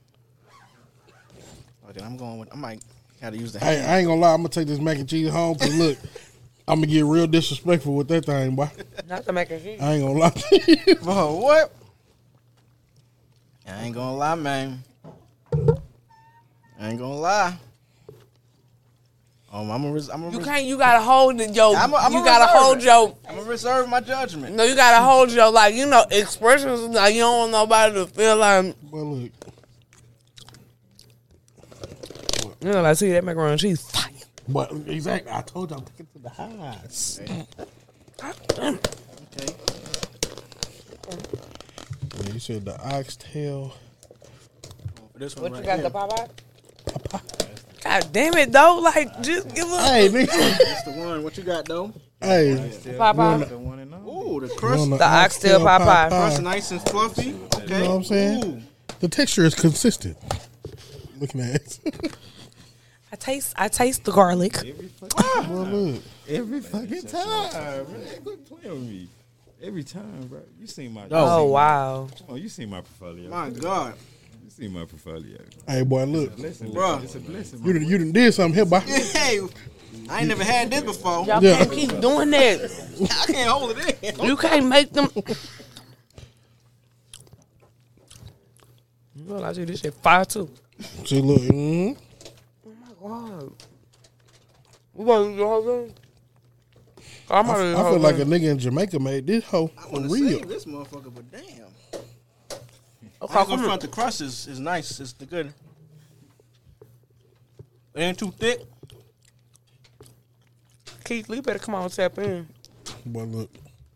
Okay, I'm going with. I might gotta use the. Hey, hand. I ain't gonna lie. I'm gonna take this mac and cheese home. Cause look, I'm gonna get real disrespectful with that thing, boy. Not the mac and cheese. I ain't gonna lie to you. Boy, what? I ain't gonna lie, man. I ain't gonna lie. Um, I'm gonna. Res- I'm gonna You res- can't. You gotta hold it, yo. I'm a- I'm you a gotta reserve hold it. your. I'm gonna reserve my judgment. No, you gotta hold your like you know expressions. Like you don't want nobody to feel like. Well, look. You know, I see that macaroni and cheese fire. But exactly, I told you I'm taking to the highs. Okay. Yeah, you said the oxtail. For this one What right you got, here. the Popeye? God damn it, though. Like just give us. Hey, nigga. That's the one. What you got though? Hey, Popeye? The one and only. Ooh, the you crust. want The oxtail Popeye. Crust nice and fluffy. Okay. You know what I'm saying? Ooh. The texture is consistent. Looking at it. I taste. I taste the garlic. Well, look. Every fucking time, man. Quit playing with me. Every time, bro. You seen my. Oh wow! Oh, you seen my portfolio. My God. You seen my portfolio. Hey, boy, look. Listen, Bro. it's a blessing. You done, you done did something here, boy. Hey, I ain't never had this before. Y'all Yeah. can't keep doing that. I can't hold it in. You can't make them. Well, I do this shit fire too. See, look. Mm-hmm. Wow. You want to do the whole thing? I'm I, already I feel like a nigga in Jamaica made this hoe I for want to real. save this motherfucker, but damn. Okay, I ain't come gonna here. front. The crust is, is nice. It's the good. It ain't too thick. Keith, you better come on and tap in. Boy, look.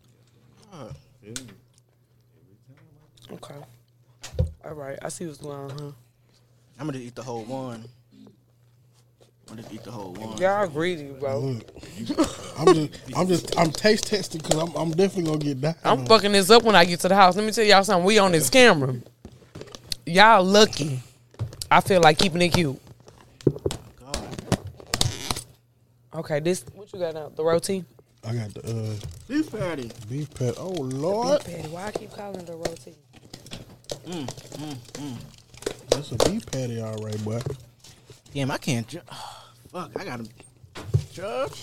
Okay. All right. I see what's going on, huh? I'm gonna eat the whole one. I'm gonna eat the whole one. Y'all greedy, bro. Look. I'm just, I'm just, I'm taste testing because I'm, I'm definitely gonna get down. I'm fucking this up when I get to the house. Let me tell y'all something. We on this camera. Y'all lucky. I feel like keeping it cute. God. Okay, this what you got now? The roti? I got the uh, Beef patty. beef pat. Oh Lord, Beef patty. Why I keep calling it the roti? Mm, mm, mm. that's a beef patty, all right, boy. Damn, I can't. Ju- oh, fuck, I gotta judge.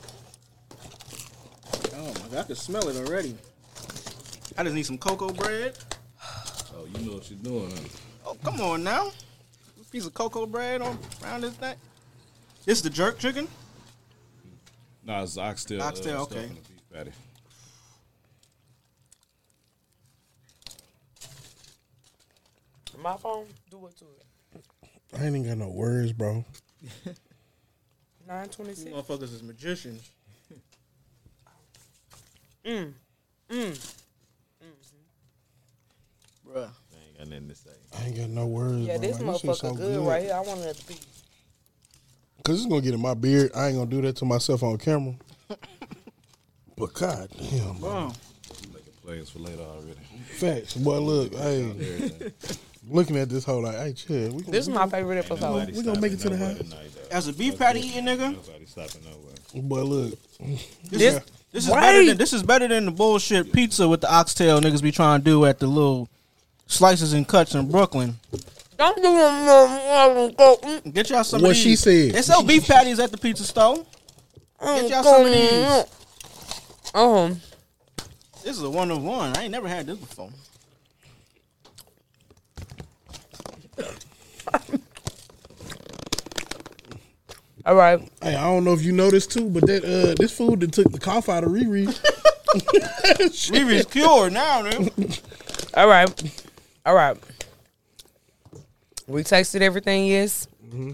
Oh my God, I can smell it already. I just need some cocoa bread. Oh, you know what you're doing, huh? Oh, come on now. A piece of cocoa bread on around this thing. This is the jerk chicken. Nah, it's oxtail. Oxtail, uh, stuff okay. in the beef patty. My phone? Do it to it. I ain't even got no words, bro. nine These twenty-six. motherfuckers is magicians. Mm. Mm. Bruh. I ain't got nothing to say. I ain't got no words. Yeah, bro. this Like, shit so motherfucker good, right here. I want it to be. Cause it's gonna get in my beard. I ain't gonna do that to myself on camera. But god damn, bro. Wow. You making plans for later already. Facts, boy. Look, hey, Everything. looking at this whole like, hey, chill. We gonna, This is we my gonna- favorite Ain't episode. nobody We gonna make it to the stopping house. nowhere tonight, though. As a beef patty eating nigga, Nobody stopping nowhere. Boy, look. this, This- is, this is Right. better than this is better than the bullshit pizza with the oxtail niggas be trying to do at the little slices and cuts in Brooklyn. Don't do it. Get y'all some What of she these. said. They sell beef patties at the pizza store. Get y'all some of these. Um, This is a one of one. I ain't never had this before. all right. Hey, I don't know if you noticed too, but that uh, this food that took the cough out of Riri. Riri's cured now, man. All right. All right. We tasted everything, yes? Mm-hmm.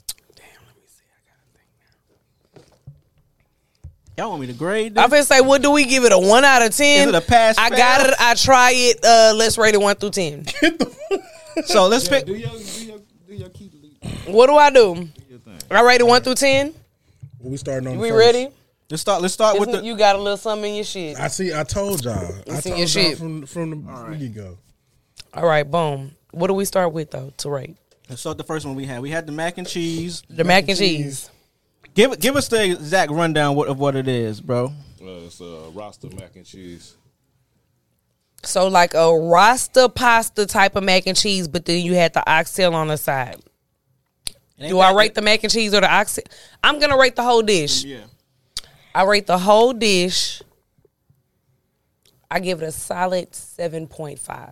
Y'all want me to grade this? I'm finna say, what do we give it? A one out of ten? Is it a pass, I fail? got it. I try it. Uh, let's rate it one through ten. So let's pick. Do your, do your, do your key lead. What do I do? Do your thing. I rate it one through ten. we starting on. We the first. ready? Let's start. Let's start with Isn't- the. you got a little something in your shit. I see. I told y'all. I It's in told your y'all shit. from from the get go. All right, boom. What do we start with though to rate? Let's start the first one we had. We had the mac and cheese. The mac, and cheese. Give it. Give us the exact rundown what, of what it is, bro. Uh, it's uh, roster mac and cheese. So like a Rasta pasta type of mac and cheese, but then you had the oxtail on the side. Do I rate the mac and cheese or the oxtail? I'm gonna rate the whole dish. Yeah. I rate the whole dish. I give it a solid seven point five.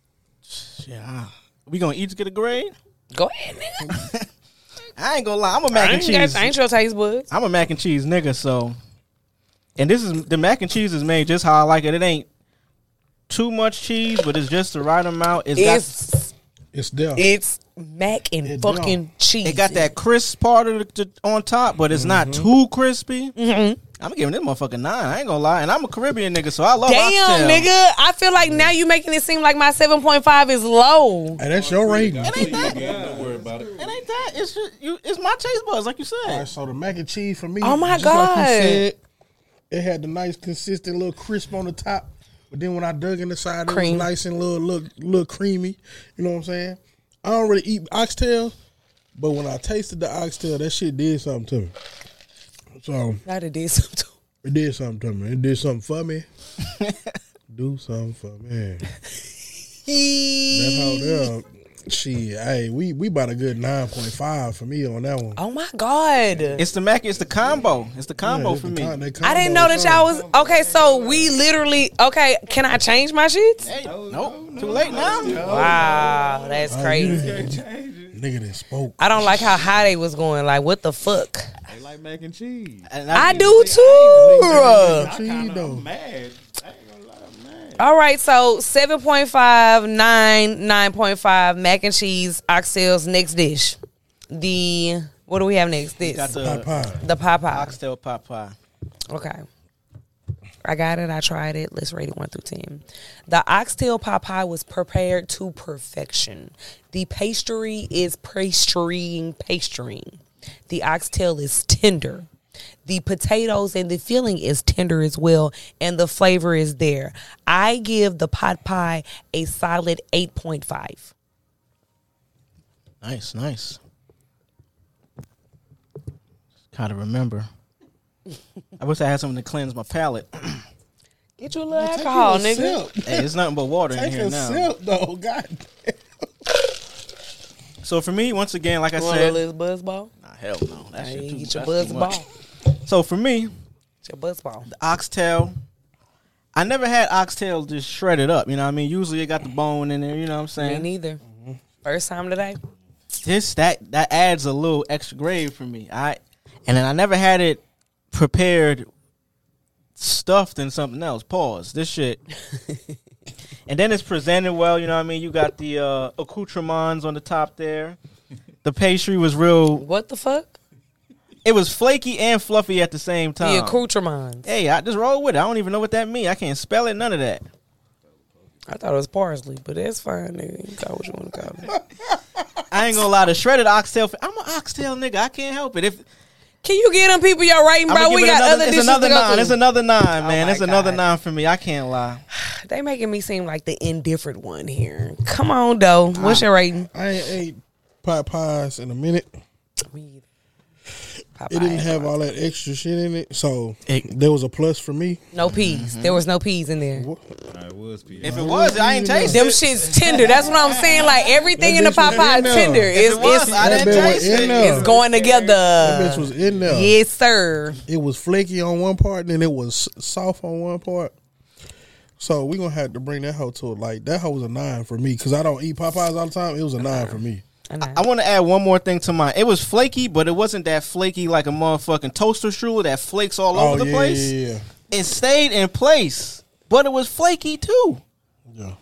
Yeah. We gonna each get a grade? Go ahead, nigga. I ain't gonna lie. I'm a mac I and ain't, got, cheese. I ain't your taste buds. I'm a mac and cheese nigga. So, and this is the mac and cheese is made just how I like it. It ain't too much cheese, but it's just the right amount. It's, It's got It's there. it's mac and It fucking don't. cheese. it got that crisp part of the, the, on top, but it's not too crispy. Mm-hmm. I'm giving this motherfucker nine. I ain't gonna lie, and I'm a Caribbean nigga, so I love Damn, oxtail. nigga. I feel like now you making it seem like my seven point five is low. Hey, that's your rating. It ain't that. Don't worry about it. It ain't that. It's just you. It's my taste buds, like you All said. right, so the mac and cheese for me. Oh, my just Like you God. said, it had the nice, consistent little crisp on the top, but then when I dug in the side, it Cream. was nice and little, little, little creamy. You know what I'm saying? I don't really eat oxtail, but when I tasted the oxtail, that shit did something to me. So That it did something. it did something to me. It did something for me. Do something for me. That's how them. Shit, hey, we we about a good nine point five for me on that one. Oh my God. It's the mac. It's the combo. It's the combo Yeah, for the me. con- that I didn't combo know that something. y'all was okay. So we literally okay. Can I change my sheets? Hey, nope. Too late now. Wow, that's Oh, crazy. you didn't- Nigga that spoke. I don't like how high they was going. Like what the fuck? They like mac and cheese. And I do too. I Cheese, kinda, though. I'm mad. I ain't gonna lie, I'm mad. All right, so seven point five, nine, nine point five, mac and cheese, oxtails. Next dish, the what do we have next? This Got the Pot pie. the pot pie. oxtail pot pie. Okay. I got it. I tried it. Let's rate it one through ten. The oxtail pot pie was prepared to perfection. The pastry is pastrying, pastrying. The oxtail is tender. The potatoes and the filling is tender as well, and the flavor is there. I give the pot pie a solid eight point five. Nice, nice. Gotta remember. I wish I had something to cleanse my palate. Get you a little Take alcohol, a nigga. sip. Hey, it's nothing but water in Take here a now. sip, though. God damn. So for me, once again, like I You want a said, little buzz ball? nah, hell no, that Hey, shit too, get your that's buzz too ball. much. So for me, Get your buzz ball. the oxtail. I never had oxtail just shredded up. You know what I mean? Usually it got the bone in there. You know what I'm Me saying? neither. First time today. This that that adds a little extra grade for me. I and then I never had it prepared, stuffed in something else. Pause. This shit. And then it's presented well. You know what I mean? You got the uh, accoutrements on the top there. The pastry was real. What the fuck? It was flaky and fluffy at the same time. The accoutrements. Hey, I just roll with it. I don't even know what that means. I can't spell it. None of that. I thought it was parsley, but that's fine, nigga. You call what you want to call it. I ain't gonna lie. The shredded oxtail. I'm an oxtail nigga. I can't help it. If Can you get them people your rating, I'ma bro? give We it got another, other it's dishes another to go nine. through. It's another nine, man. my It's another God. nine for me. I can't lie. They making me seem like the indifferent one here. Come on, though. What's your rating? I ain't ate pot pies in a minute. Me either. It didn't have all that extra shit in it, so It- there was a plus for me. No peas. There was no peas in there. Nah, it was P. If it was, I ain't taste Them it. shits tender. That's what I'm saying. Like everything That in the bitch was pot pie in is there. tender. If It's, it was, it's, I That didn't bitch was taste in it. there. it's going together. That bitch was in there. Yes, sir. It was flaky on one part, and then it was soft on one part. So we gonna have to bring that hoe to it. Like that hoe was a nine for me because I don't eat Popeyes all the time. It was a nine for me. I know. I want to add one more thing to mine. It was flaky, but it wasn't that flaky like a motherfucking toaster strudel that flakes all Oh over the yeah, place. yeah, yeah. It stayed in place, but it was flaky too. Yeah.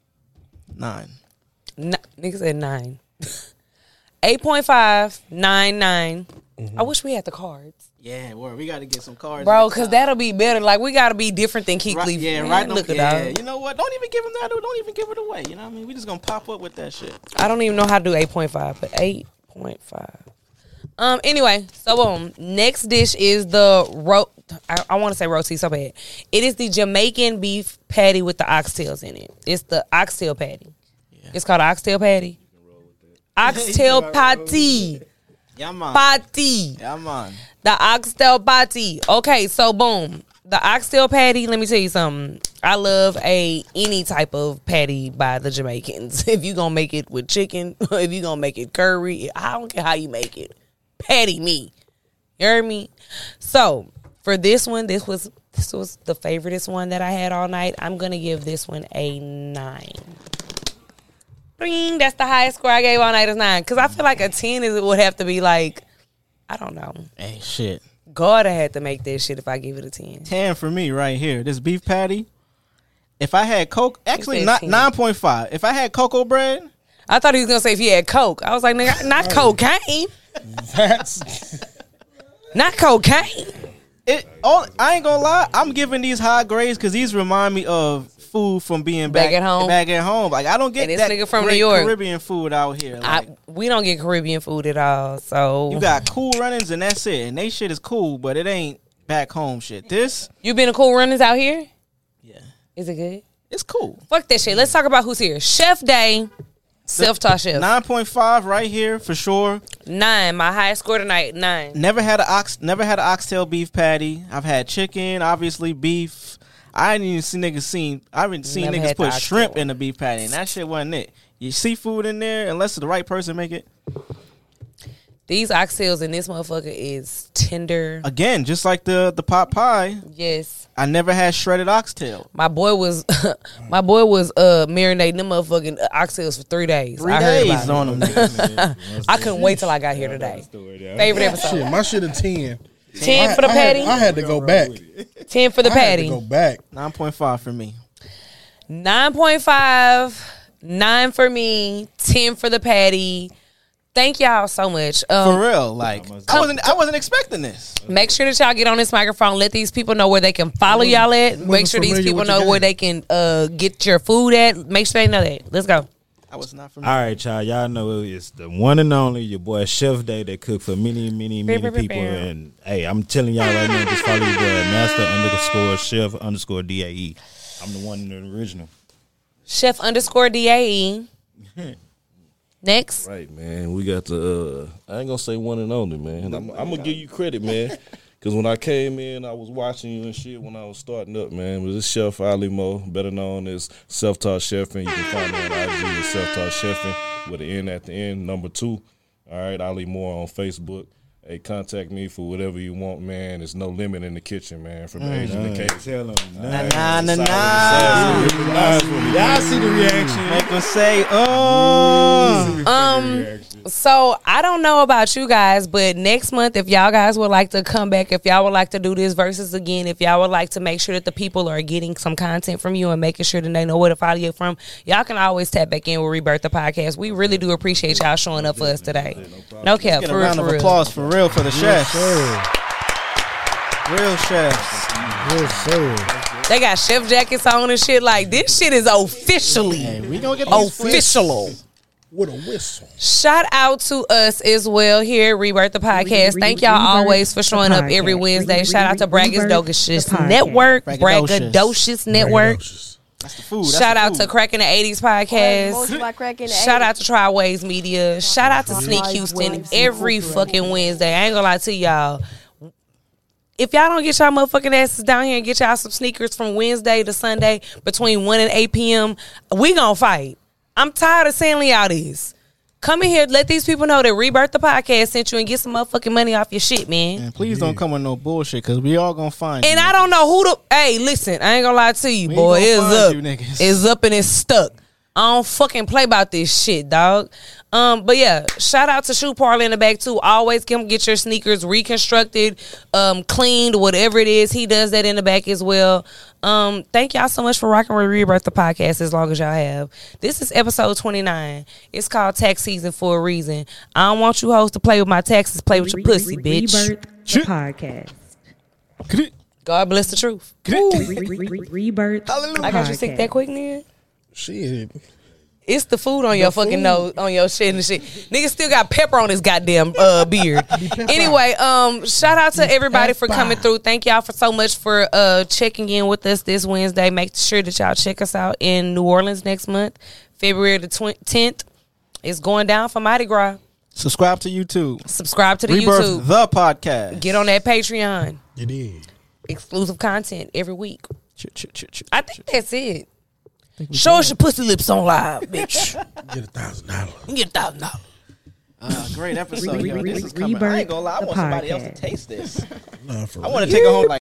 Nine. N- nigga said nine. eight point five, nine, nine. Mm-hmm. I wish we had the cards. Yeah, word. We got to get some cards, Bro, next because time. that'll be better. Like, we got to be different than Keith Right, Lee. yeah, Man, right. Look at yeah, that. you know what? Don't even give them that. Don't even give it away. You know what I mean? We just gonna pop up with that shit. I don't even know how to do eight point five, but eight point five. Um. Anyway, so boom. Next dish is the ro. I, I want to say roti so bad. It is the Jamaican beef patty with the oxtails in it. It's the oxtail patty. It's called oxtail patty. Oxtail patty. Yeah, man. Patty. Yeah, man. The oxtail patty. Okay, so boom. The oxtail patty, let me tell you something. I love a any type of patty by the Jamaicans. If you gonna make it with chicken, if you gonna make it curry, I don't care how you make it. Patty me. You heard me? So for this one, this was this was the favoriteest one that I had all night. I'm gonna give this one a nine. Bing, that's the highest score I gave all night is nine. Because I feel like a ten is it would have to be like, I don't know. Hey, shit. God, I had to make that shit if I give it a ten. ten for me right here. This beef patty. If I had Coke, actually said not ten. nine point five. If I had cocoa bread, I thought he was gonna say if he had Coke. I was like, nigga, not cocaine. That's Not cocaine. it. All I ain't gonna lie. I'm giving these high grades because these remind me of food from being back, Back at home? Back at home, like I don't get And this that nigga from great New York. Caribbean food out here. Like, I, we don't get Caribbean food at all. So you got Cool Runnings and that's it. And they shit is cool, but it ain't back home shit. This, you been to Cool Runnings out here? yeah, Is it good? it's cool. Fuck that shit. Let's talk about who's here. Chef Day, self-taught chef. Nine point five right here for sure. Nine. My highest score tonight. Nine. Never had a ox. Never had an oxtail beef patty. I've had chicken, obviously beef. I didn't even see niggas seen. I haven't seen Never niggas had the put oxtail shrimp one. in the beef patty, and that shit wasn't it. You seafood in there, unless the right person make it. These oxtails in this motherfucker is tender. Again, just like the the pot pie, Yes. I never had shredded oxtail. My boy was, my boy was uh marinating them motherfucking oxtails for three days. Three I heard days about on it. them. I couldn't wait till I got here today. Favorite episode. shit. My shit a ten. Ten I- for the I had- patty. I had to go back. Ten for the I had to patty. go back. Nine point five for me. Nine point five. Nine for me. Ten for the patty. Thank y'all so much. Um, For real, like I wasn't. I wasn't expecting this. Make sure that y'all get on this microphone. Let these people know where they can follow y'all at. Make sure these familiar people with your know where game. they can uh, get your food at. Make sure they know that. Let's go. I was not All familiar. right, y'all. Y'all know it's the one and only your boy Chef Day that cook for many, many, many Bear, bear, people. bear. And hey, I'm telling y'all right now, just follow your boy Master underscore Chef underscore D A E. I'm the one in the original. Chef underscore D A E. Next. Right, man. We got the, uh, I ain't gonna say one and only, man. I'm, I'm gonna give you credit, man. Because when I came in, I was watching you and shit when I was starting up, man. But this Chef Ali Mo, better known as Self-Taught Chefing. You can find me on I G as Self-Taught Chefing with an N at the end, number two. All right, Ali Moore on Facebook. Hey, contact me for whatever you want, man. There's no limit in the kitchen, man. From the Asian to Cajun. Tell them. Nah, nah, nah. Y'all see the reaction. Make them say, oh. Um, so I don't know about you guys, but next month, if y'all guys would like to come back, if y'all would like to do this versus again, if y'all would like to make sure that the people are getting some content from you and making sure that they know where to follow you from, y'all can always tap back in with Rebirth the Podcast. We really do appreciate y'all showing up for us today. No cap, Get a for real, round for of real. applause for real for the chefs. Sir. Real chefs. Yes, sir. They got chef jackets on and shit. Like, this shit is officially Hey, we gonna get these official. With a whistle. Shout out to us as well here at Rebirth the Podcast. Thank y'all always for showing up every Wednesday. Shout out to Braggadocious Network, Braggadocious Network. That's the food. That's Shout the out food. to Cracking the eighties Podcast. Shout out to Triways Media. Shout out to Sneak Houston every fucking Wednesday. I ain't gonna lie to y'all. If y'all don't get y'all motherfucking asses down here and get y'all some sneakers from Wednesday to Sunday between one and eight p.m., we gonna fight. I'm tired of saying y'all this. Come in here, let these people know that Rebirth the Podcast sent you and get some motherfucking money off your shit, man. And please don't come with no bullshit, because we all gonna find And you. I don't know who the. Hey, listen, I ain't gonna lie to you, We boy. ain't It's gonna up. find you niggas. It's up and it's stuck. I don't fucking play about this shit, dog. Um, but yeah, shout out to Shoe Parlor in the back too. Always come get your sneakers reconstructed, um, cleaned, whatever it is. He does that in the back as well. Um, thank y'all so much for rocking with Rebirth the Podcast as long as y'all have. This is episode twenty-nine. It's called tax season for a reason. I don't want you hoes to play with my taxes. Play with your pussy, bitch. Rebirth the Podcast. God bless the truth. Rebirth. I got you sick that quick, nigga. Shit. It's the food on your fucking nose, on your shit and shit. Nigga still got pepper on his goddamn uh, beard. Anyway, um, shout out to everybody for coming through. Thank y'all for so much for uh checking in with us this Wednesday. Make sure that y'all check us out in New Orleans next month, February the tenth. It's going down for Mardi Gras. Subscribe to YouTube. Subscribe to the Rebirth YouTube. the Podcast. Get on that Patreon. You did. exclusive content every week. Ch- ch- ch- ch- I think that's it. think Show us your pussy lips on live, bitch. Get a thousand dollars. Get a thousand dollars. Uh, great episode, Re- yo. re- This re- is coming. I ain't gonna lie. I the want somebody else to podcast. taste this. Nah, for I want to real. take it home like.